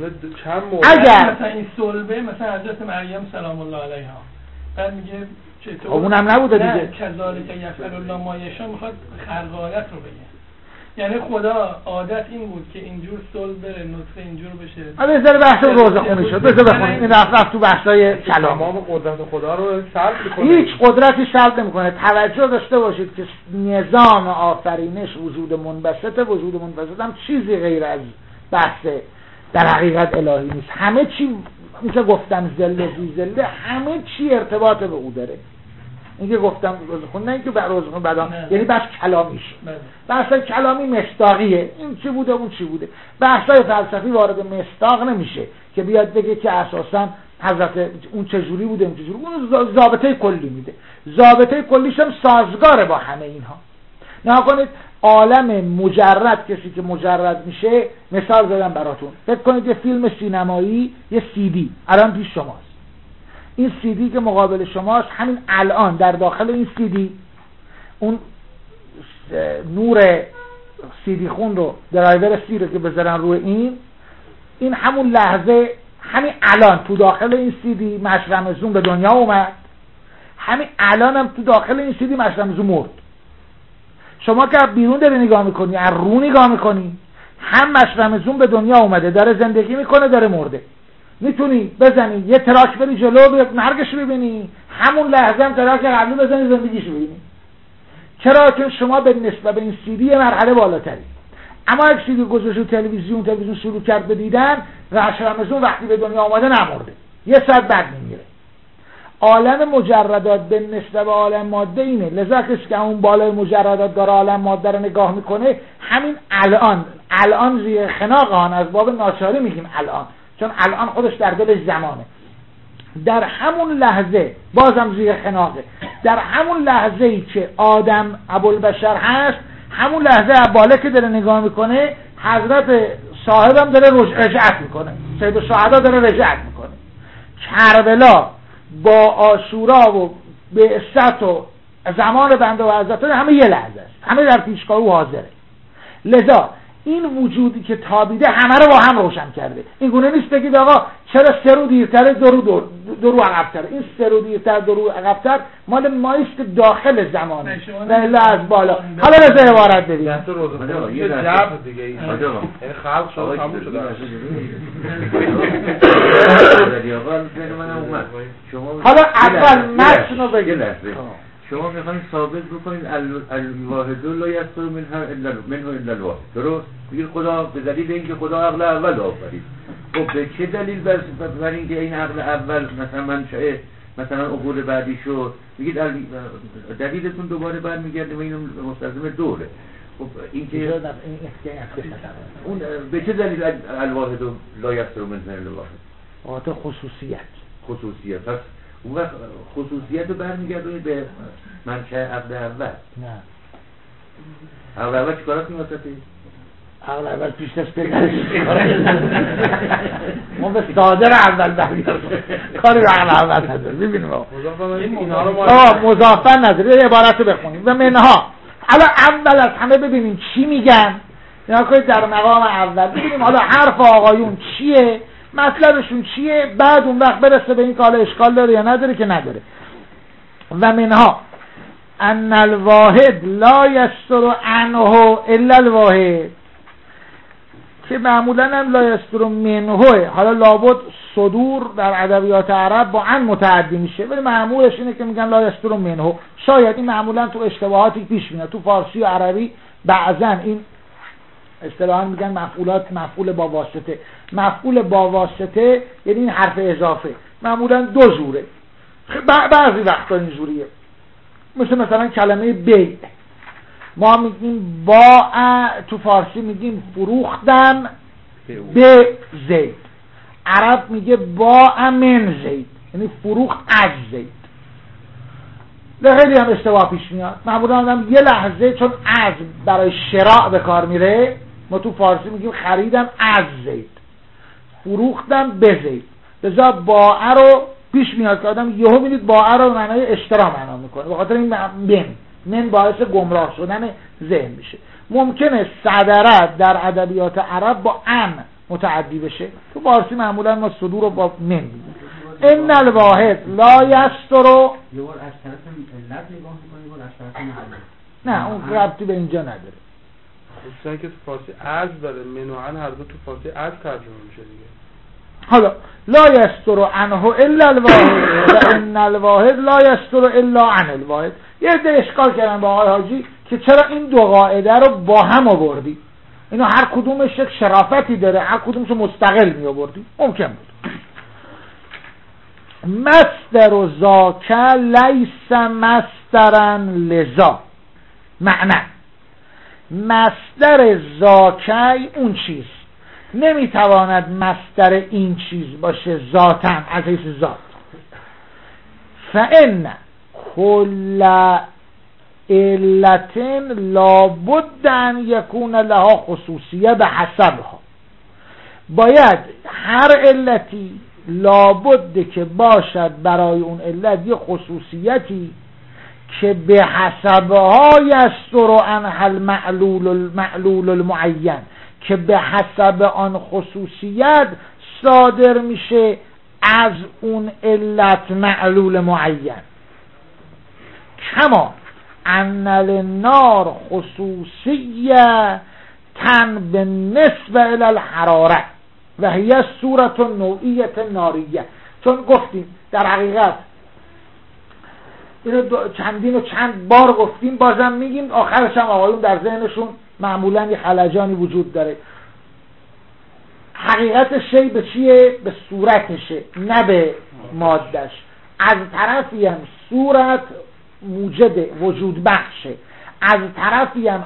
اگر مثلا این صلبه مثلا حضرت مریم سلام الله علیها بعد میگه چطور اونم نبوده دیگه. کذالک یفعل الله ما یشاء، میخواد خلقایت رو بگه. یعنی خدا عادت این بود که اینجور صلب بره، نطفه اینجور بشه. حالا یه ذره بحث روزخونی شد. بذار بخونیم. این رفت تو بحثای کلام. تمام قدرت خدا رو سلب می‌کنه. هیچ قدرتی سلب نمی‌کنه. توجه داشته باشید که نظام آفرینش وجود منبسط هم چیزی غیر از بحث در حقیقت الهی نیست. همه چی مثل گفتم زله زی زله، همه چی ارتباط به او داره. اینکه گفتم روزخون، نه اینکه روزخون بدان، یعنی بحث کلامیش. بحث کلامی مصداقیه. این چی بوده اون چی بوده. بحثای فلسفی وارد مصداق نمیشه که بیاد بگه که اساساً حضرت اون چجوری بوده اون چجوری. اون ضابطه کلی میده. ضابطه کلیش هم سازگاره با همه اینها. نه کنید عالم مجرد، کسی که مجرد میشه، مثال زدم براتون. فکر کنید یه فیلم سینمایی، یه سی دی الان پیش شماست. این سی دی که مقابل شماست، همین الان در داخل این سی دی اون نور سی دی خون رو، درایور سی رو که بذارن روی این همون لحظه، همین الان تو داخل این سی دی مشرم زوم به دنیا اومد. همین الان هم تو داخل این سی دی مشرم زوم مرد. شما که بیرون داری نگاه میکنی، از رو نگاه میکنی، هم مشرم زوم به دنیا اومده، داره زندگی میکنه، داره مرده. میتونی بزنی یه تراک بری جلو بیاد مرگش ببینی، همون لحظه هم تراک قبلی بزنی زندگیش ببینی. چرا؟ چون شما به نسبت به این سی دی مرحله بالاتری. اما یک سی دی گذاشت تلویزیون شروع کرد به دیدن، مشرم وقتی به دنیا اومده نمرده، یه ساعت بعد میمیره. عالم مجردات به نسبت به عالم ماده اینه. لذا کسی که اون بالای مجردات داره عالم ماده رو نگاه میکنه، همین الان زیر خناق آن، از باب ناچاری میگیم الان، چون الان خودش در دل زمانه، در همون لحظه بازم زیر خناقه، در همون لحظه ای که آدم ابوالبشر هست، همون لحظه بالا که داره نگاه میکنه حضرت صاحبم داره رجعت میکنه، سید الشهدا داره رجعت میکنه. کربلا با عاشورا و بعثت و زمان بنده و حضرت همه یه لحظه است، همه در پیشگاه او حاضره. لذا این وجودی که تابیده همه رو با هم روشن کرده. این گونه نیست بگید آقا چرا 3 رو دیرتره 2 رو عقب‌تره. این 3 رو دیرتر 2 رو عقب‌تر مال مایست که داخل زمانه و الا از بالا. حالا رضا عبارت ببین تو روزه یه جبر دیگه این خلق شده تموم شده. حالا اول متن رو بگید. شما میخواین ثابت بکنید الواحد لا یستر منه الا الواحد، درست؟ میگید خدا به دلیل اینکه خدا عقل اول آفرید. خب به چه دلیل بر اینکه این عقل اول مثلا منشأ مثلا عقول بعدی شد؟ میگید دلیلتون دوباره برمیگرده و این مستلزم دوره. خب اینکه اون به چه دلیل الواحد لا یستر منه الا الواحد؟ خصوصیت. پس اون وقت خصوصیت رو برمیگردونید به منشأ عقل اول. نه عقل اول چی کارات میواسطی؟ عقل اول پیش دست بگرش ما به صادر اول برگردونیم، کاری به عقل اول نداره. ببینیم مضافن نداره. یه عبارت رو بخونیم و منها. حالا اول از همه ببینیم چی میگن، یا کنید در مقام اول ببینیم حالا حرف آقایون چیه، مطلبشون چیه، بعد اون وقت برسه به این که حالا اشکال داره یا نداره که نداره. و منها ان الواحد لا یستر عنه الا الواحد، که معمولا هم لا یستر منه. حالا لابد صدور در ادبیات عرب با ان متعدی میشه، ولی معمولش اینه که میگن لا یستر منه. شاید این معمولا تو اشتباهاتی پیش میاد. تو فارسی و عربی بعضا این اصطلاحاً میگن مفعول با واسطه. مفعول با واسطه یعنی این حرف اضافه معمولاً 2 جوره، بعضی وقتا این جوریه. مثلا کلمه بیع ما میگیم تو فارسی میگیم فروختم به زید، عرب میگه باع من زید، یعنی فروخت از زید. خیلی هم اشتباه پیش میاد. معمولا آدم یه لحظه چون از برای شراء به کار میره، ما تو فارسی میگیم خریدم از زید، فروختم به زید. لذا باع رو پیش میاد که آدم یهو میدید باع رو معنای اشترا معنا میکنه، به خاطر این من باعث گمراه شدن ذهن میشه. ممکنه صدرت در ادبیات عرب با ان متعدی بشه، تو فارسی معمولا ما صدور رو با من میگیم. ان الواحد لا یستر. یه بار از طرف علت نگاه می‌کنی، یه بار از طرف معنا. نه اون ربطی به اینجا نداره. خصوصا که تو فارسی از داره، منوعن هر دو تو فارسی از ترجمه میشه دیگه. حالا لا یستر عنه الا الواحد و ان الواحد لا یستر الا عن الواحد. یه عده اشکال کردن با آقای حاجی که چرا این 2 قاعده رو با هم آوردی، اینا هر کدومش یک شرافتی داره، هر کدومش مستقل می آوردی. ممکن بود. مصدر و ذاک لیس مصدرا لذا. معنی مصدر ذاکی اون چیز نمیتواند مصدر این چیز باشه ذاتاً از حیث ذات. فإن كل علت لابد ان یکون لها خصوصیه به حسبها. باید هر علتی لابد که باشد برای اون علت یه خصوصیتی که به حسبها یستر عنها المعلول المعین، که به حسب آن خصوصیت صادر میشه از اون علت معلول معین. کما ان للنار خصوصیه تن به نسبه الی الحراره و هی صورت نوعیت ناریه. چون گفتیم در حقیقت اینو چند بار گفتیم، بازم میگیم، آخرش هم آقایون در ذهنشون معمولا یه خلجانی وجود داره. حقیقت شی به چیه؟ به صورتشه، نه به مادهش. از طرفی هم صورت موجد وجود بخشه، از طرفی هم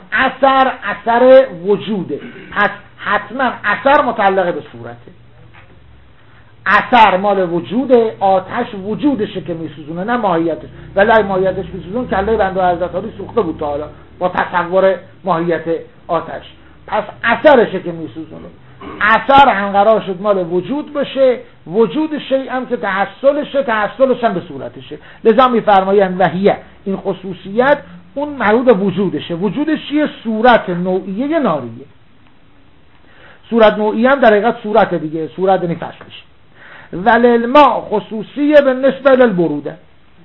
اثر وجوده. پس حتما اثر متعلق به صورته. اثر مال وجوده، آتش وجودشه که میسوزونه نه ماهیتش، ولی ماهیتش میسوزون کله بنده حضرت علی سوخته بود تا حالا با تصور ماهیت آتش، پس اثرشه که میسوزونه. اثر هم قرار شد مال وجود بشه، وجود شیء هم که تحصلش هم به صورتشه. لذا میفرمایند وحیه، این خصوصیت اون مربوط به وجودشه. وجودش چیه؟ صورت نوعیه ناریه. صورت نوعیه هم در حقیقت صورت دیگه، صورت نفسش. وللماء خصوصیه به نسبه للبروده.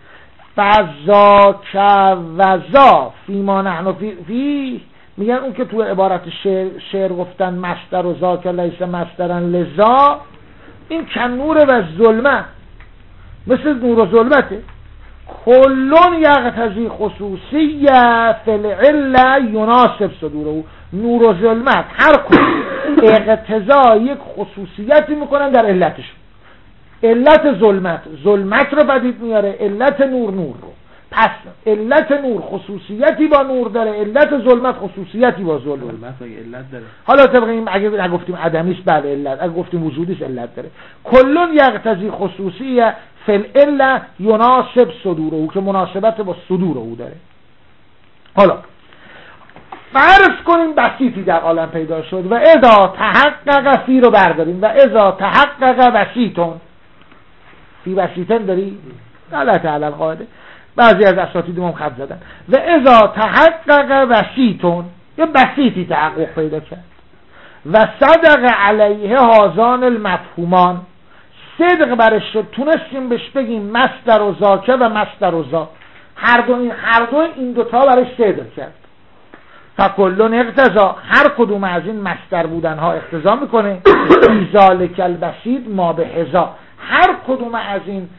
فذاک وذا فیما نحن فی، میگن اون که تو عبارت شعر گفتن مصدر و ذاک لیس مصدرن لذا، این کن نور و ظلمه، مثل نور و ظلمته. کلون یقتضی خصوصیه فی العله یناسب صدوره. نور و ظلمت هر کدوم اقتضای یک خصوصیتی میکنن در علتشون. علت ظلمت رو بدید میاره، علت نور رو. پس علت نور خصوصیتی با نور داره، علت ظلمت خصوصیتی با ظلمت داره. حالا طبق این اگه نگفتیم عدمیش بله علت، اگه گفتیم وجودیش علت داره. کلون یقتضی خصوصیه فی العله یناسب صدوره، او که مناسبت با صدور او داره. حالا فرض کنیم بسیطی در عالم پیدا شد و اذا تحقق فی رو برداریم و اذا تحقق وسیطون فی وسیطن داری؟ غلط علل قاعده، بعضی از اساتید هم خط زدن. و اذا تحقق وسیطون، یه بسیطی تحقق پیدا کرد و صدق علیه هازان المفهومان، صدق برش شد، تونستیم بهش بگیم مصدر و ذاکه و مصدر و ذا، هر دو این دوتا برش صدق کرد. فکلون اقتضا، هر کدوم از این مصدر بودنها اقتضا میکنه ذالک البسیط ما به هزا، هر کدوم از این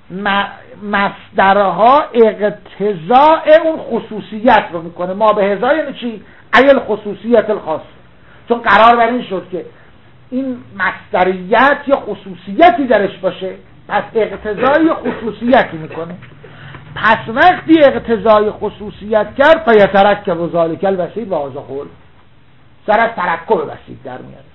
مصدرها اقتضاء اون خصوصیت رو میکنه. ما به هزا یعنی چی؟ ایل خصوصیت الخاص، چون قرار بر این شد که این مصدریت یا خصوصیتی درش باشه، پس اقتضای خصوصیتی میکنه. پس وقتی اقتضای خصوصیت کرد فیترکب و ذالک البسیط و هذا قول، سر از ترکب بسیط در میاره.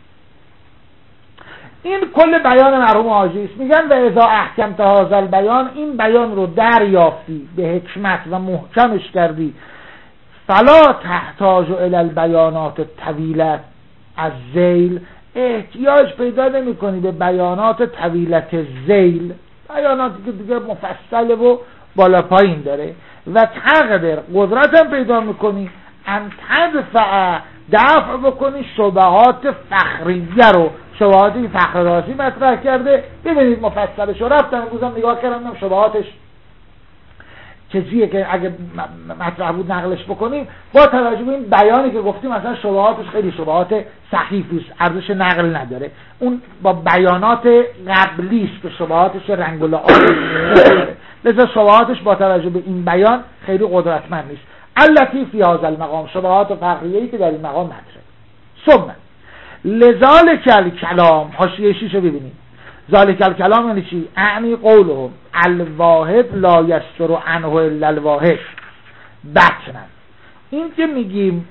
این کل بیان مرحوم حاجی است. میگن و اذا احکمت هذا البیان، این بیان رو دریافتی به حکمت و محکمش کردی، فلا تحتاج الی البیانات الطویله از ذیل، احتیاج پیدا نمی کنی به بیانات طویلت ذیل، بیاناتی که دیگه مفصله و بالا پایین داره. و تقدر، قدرت هم پیدا میکنی ان دفع بکنی شبهات فخریه رو. شبهاتی فخر رازی مطرح کرده، ببینید مفصلش رو رفتم امروزم نگاه کردم شبهاتش چیزیه که اگه مطرح بود نقلش بکنیم، با توجه به این بیانی که گفتیم مثلا شبهاتش خیلی شبهات سخیفی است، ارزش نقل نداره. اون با بیانات قبلی است که شبهاتش رنگ و لعاب نداره، لذا شبهاتش با توجه به این بیان خیلی قدرتمند نیست. التی فی هذا المقام، شبهات فقریه‌ای که در این مقام مطرحه. ثم لذالک الکلام، حاشیه 6 رو ببینید. ذالک الکلام یعنی چی؟ اعنی قولهم الواحد لا یستر عنه الا الواحد بطنا. این که میگیم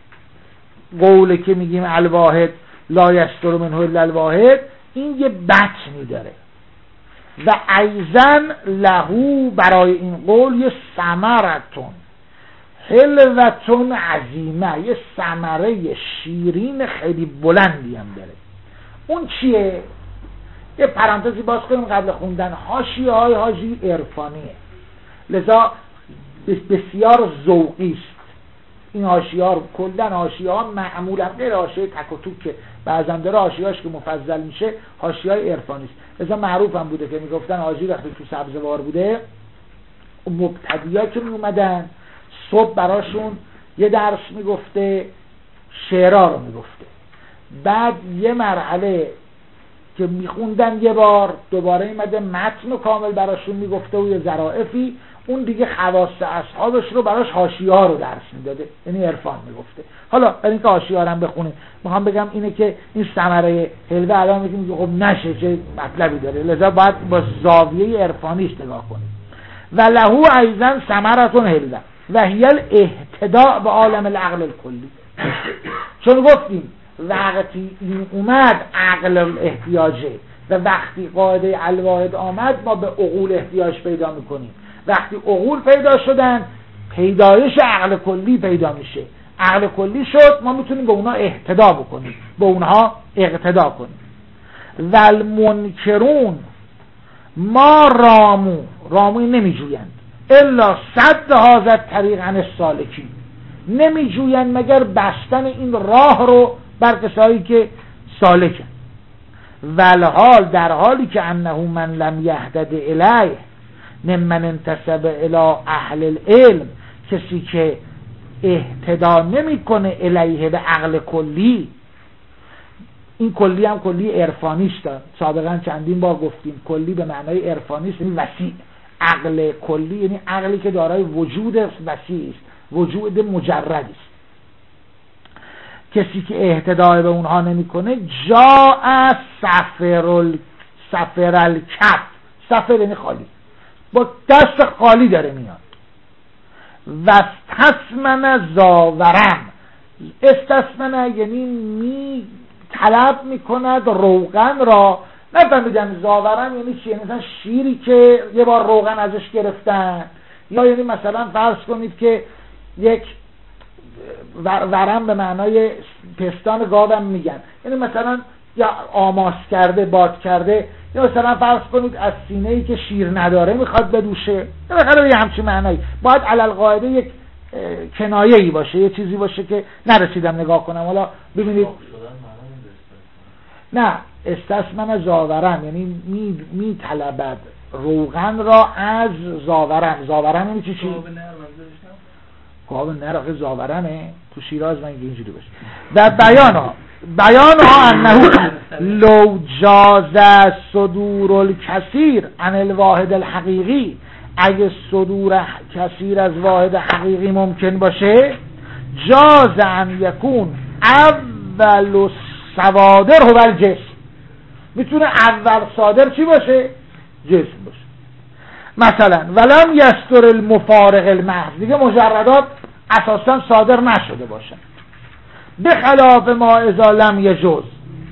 قوله که میگیم الواحد لا یستر منه الا الواحد، این یه بطنی داره و ایزن لهو، برای این قول یه ثمرتون حلوتون عظیمه، یه ثمره شیرین خیلی بلندی هم داره. اون چیه؟ یه پرانتزی باز کنیم قبل خوندن. حاشیه های حاجی عرفانیه، لذا بسیار ذوقی است این حاشیه ها. کلا حاشیه ها معمولا غیر حاشیه تک و توک که بعضی داره حاشیه‌اش که مفضل میشه، حاشیه های عرفانی است. لذا معروف هم بوده که میگفتن حاجی وقتی تو سبزوار بوده، مبتدی‌ها که میومدن صبح براشون یه درس میگفته، شعرها رو میگفته، بعد یه مرحله که میخوندن یه بار دوباره ایمده متن رو کامل براشون میگفته و یه ظرافی، اون دیگه خواص اصحابش رو براش حاشیه ها رو درس میداده، یعنی عرفان میگفته. حالا برای اینکه حاشیه ها رو هم بخونیم میخوام بگم اینه که این ثمره حلوه الان میگیم خب نشه چه مطلبی داره، لذا باید با زاویه عرفانیش نگاه کنیم. و لهو ایضا ثمرتون حلوه و هی الاهتداء به عالم العقل الکلی. چون گفتیم وقتی این اومد عقل الاحتیاجه و وقتی قاعده الواحد آمد ما به عقول احتیاج پیدا میکنیم. وقتی عقول پیدا شدن پیدایش عقل کلی پیدا میشه. عقل کلی شد ما میتونیم به اونها اهتدا بکنیم، به اونها اقتدا کنیم. والمنکرون ما رامو نمیجویند الا صد هذا طریق عن السالکین، نمیجویند مگر بستن این راه رو بر کسایی که سالکن. والحال در حالی که انه من لم یهتد الیه ممن انتسب الی اهل العلم، کسی که اهتدا نمیکنه الیه به عقل کلی، این کلی هم کلی عرفانی است، سابقا چندین بار گفتیم کلی به معنای عرفانی است، یعنی وسیع. عقل کلی یعنی عقلی که دارای وجود وسیع است، وجود مجرد است. کسی که اهتدا به اونها نمیکنه جاء سفر الکف، سفر یعنی خالی، با دست خالی داره میاد. و استثمن زاورم، استثمن یعنی می طلب میکند روغن را. نفهمیدم زاورم یعنی چیه؟ مثلا شیری که یه بار روغن ازش گرفتن، یا یعنی مثلا فرض کنید که یک ورم به معنای پستان گاوم میگن، یعنی مثلا یا آماس کرده، باد کرده، یا مثلا فرض کنید از سینه‌ای که شیر نداره میخواد بدوشه، بالاخره یه همچین معنایی. باید علل قاعده یک کنایه‌ای باشه، یه چیزی باشه که نرسیدم نگاه کنم. حالا ببینید نه، استثمن زاورم یعنی می طلبد روغن را از زاورم. زاورم یعنی چی؟ گاو نر آخه زاورمه تو شیراز من اینجوری باشه. در بیان ها انه لو جاز صدور الکثیر عن الواحد الحقیقی، اگه صدور کثیر از واحد حقیقی ممکن باشه، جاز ان یکون اول صوادر هو الجسم، میتونه اول صادر چی باشه؟ جسم باشه. مثلا ولم یستر المفارق المحض، دیگه مجردات اساسا صادر نشده باشن. بخلاف ما اذا لم یجوز،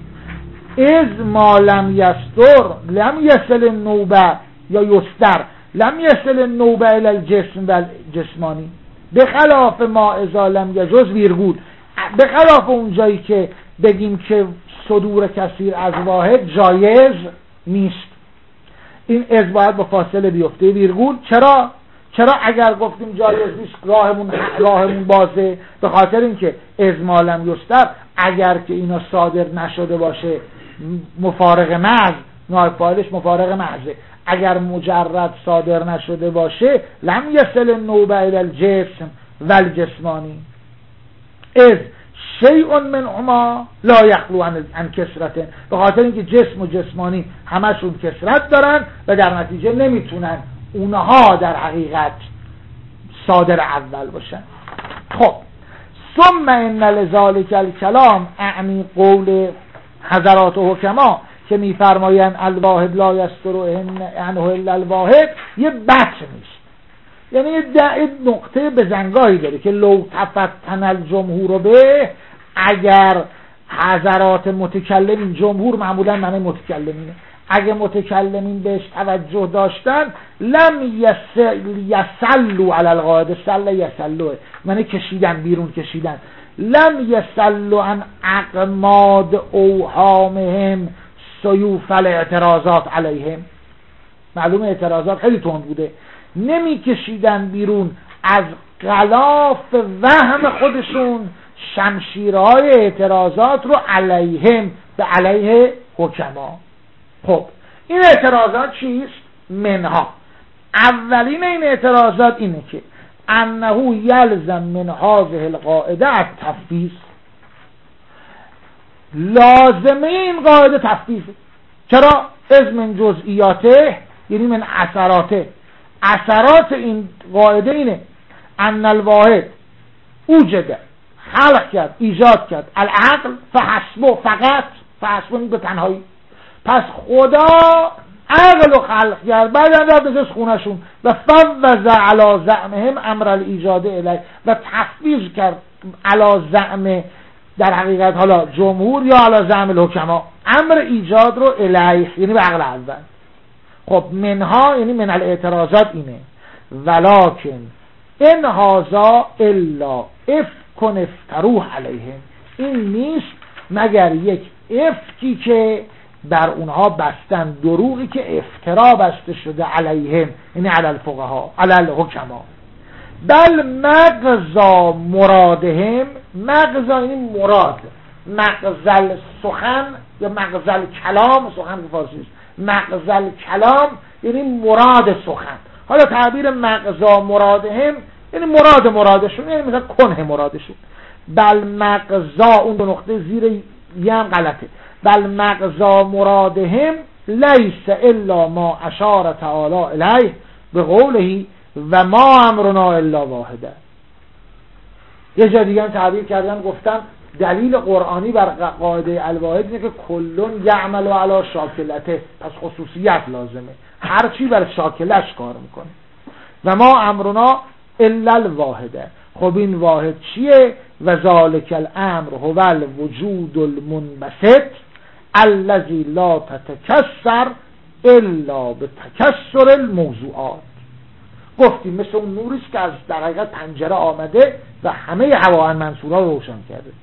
از ما لم یستر لم یصل النوبه یا یستر لم یصل النوبه الى الجسم و الجسمانی. بخلاف ما اذا لم یجوز ویرگول، بخلاف اون جایی که بگیم که صدور کثیر از واحد جایز نیست، این از باید با فاصله بیفته ویرگول. چرا اگر گفتیم جایز نیست راهمون بازه؟ به خاطر اینکه از ما لم یستر، اگر که اینا صادر نشده باشه مفارق محض، نایب فاعلش مفارق محضه، اگر مجرد صادر نشده باشه لم یصل النوبه الی الجسم و الجسمانی، از شیء منهما لا یخلو عن کثرت، به خاطر اینکه جسم و جسمانی همشون کثرت دارن و در نتیجه نمیتونن اونها در حقیقت صادر اول باشن. خب ثم ان لذلك الكلام اعنی قول حضرات حکما که میفرمایند الواحد لا یستر عنه الا الواحد، یه بحث نیست، یعنی یه نقطه بزنگاهی داره که لو تفتن الجمهور به، اگر حضرات متکلمین، جمهور معمولا معنی متکلمینه، اگه متکلمین بهش توجه داشتن لم یسلو علی القاعده، سل یسلوه معنی کشیدن، بیرون کشیدن، لم یسلو عن اقماد اوهامهم سیوف الاعتراضات علیهم. معلومه اعتراضات خیلی تند بوده، نمی کشیدن بیرون از غلاف وهم خودشون شمشیرهای اعتراضات رو علیهم، به علیه حکما. خب این اعتراضات چیست؟ منها، اولین این اعتراضات اینه که انه یلزم من هذه القاعده التفویض، لازمه این قاعده تفویض. چرا؟ از من جزئیاته یعنی من اثراته، اثرات این قاعده اینه ان الواحد اوجده، خلق کرد، ایجاد کرد، العقل فحسبه، فقط فحسبه به تنهایی، پس خدا عقل و خلق کرد، بعد هم رفت بزرس خونشون و فوض علی زعمهم امر الایجاد الی، و تفویض کرد علی زعم، در حقیقت حالا جمهور یا علی زعم الحکما امر ایجاد رو الیه، یعنی به عقل اول. خب منها یعنی من الاعتراضات اینه ولکن ان هذا الا افک افتروه علیهم، این نیست مگر یک افکی که بر اونها بستن، دروغی که افترا بسته شده علیهم، یعنی علی الفقها علی الحکما. بل مغزا مرادهم، مغزا یعنی مراد، مغزل سخن یا مغزل کلام، سخن که فارسی است، مغزل کلام یعنی مراد سخن. حالا تعبیر مغزا مرادهم یعنی مرادشون، یعنی مثلا کنه مرادشون. بل مغزا، اون دو نقطه زیر یه هم غلطه، بل مغزا مرادهم لیس الا ما اشار تعالی الیه به قوله و ما امرنا الا واحده. یه جا دیگه هم تعبیر کردن گفتن دلیل قرآنی بر قاعده الواحد اینه که کلون یعمل و علی شاکلته، پس خصوصیت لازمه، هر چی بر شاکلش کار میکنه. و ما امرنا الا الواحده، خب این واحد چیه؟ و ذالک الامر هو الوجود المنبسط الذی لا تتکسر الا بتکسر الموضوعات. گفتیم مثل اون نوریست که از در حقیقت پنجره آمده و همه هوا منصورها رو روشن کرده.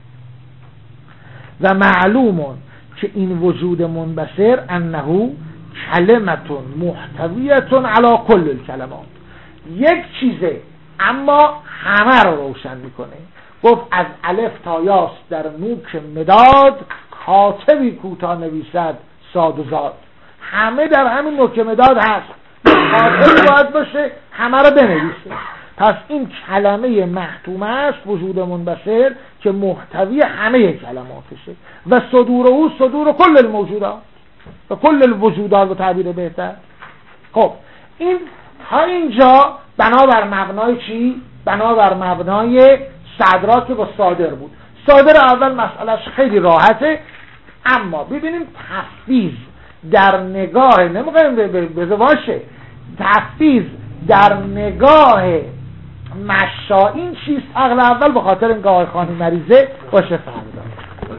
و معلومون که این وجود منبسط انه کلمتون محتویتون علی کل الکلمات، یک چیزه اما همه رو روشن میکنه. گفت از الف تا یاس در نوک مداد کاتبی کوتا نویسد ساد و زاد، همه در همین نوک مداد هست، کاتب باید باشه همه رو بنویسه. پس این کلمه محتومه است وجود منبسط که محتوی همه کلماتشه و صدور او صدور کل الموجودات و کل الوجودات به تعبیر بهتر. خب این تا اینجا بنابر مبنای چی؟ بنابر مبنای صدرا که با صادر بود. صادر اول مسئلهش خیلی راحته، اما ببینیم تفویض در نگاه نمیخوایم بذار باشه، تفویض در نگاه مشائین چیست؟ عقل اول به خاطر این که آقای خانی مریضه باشه فردا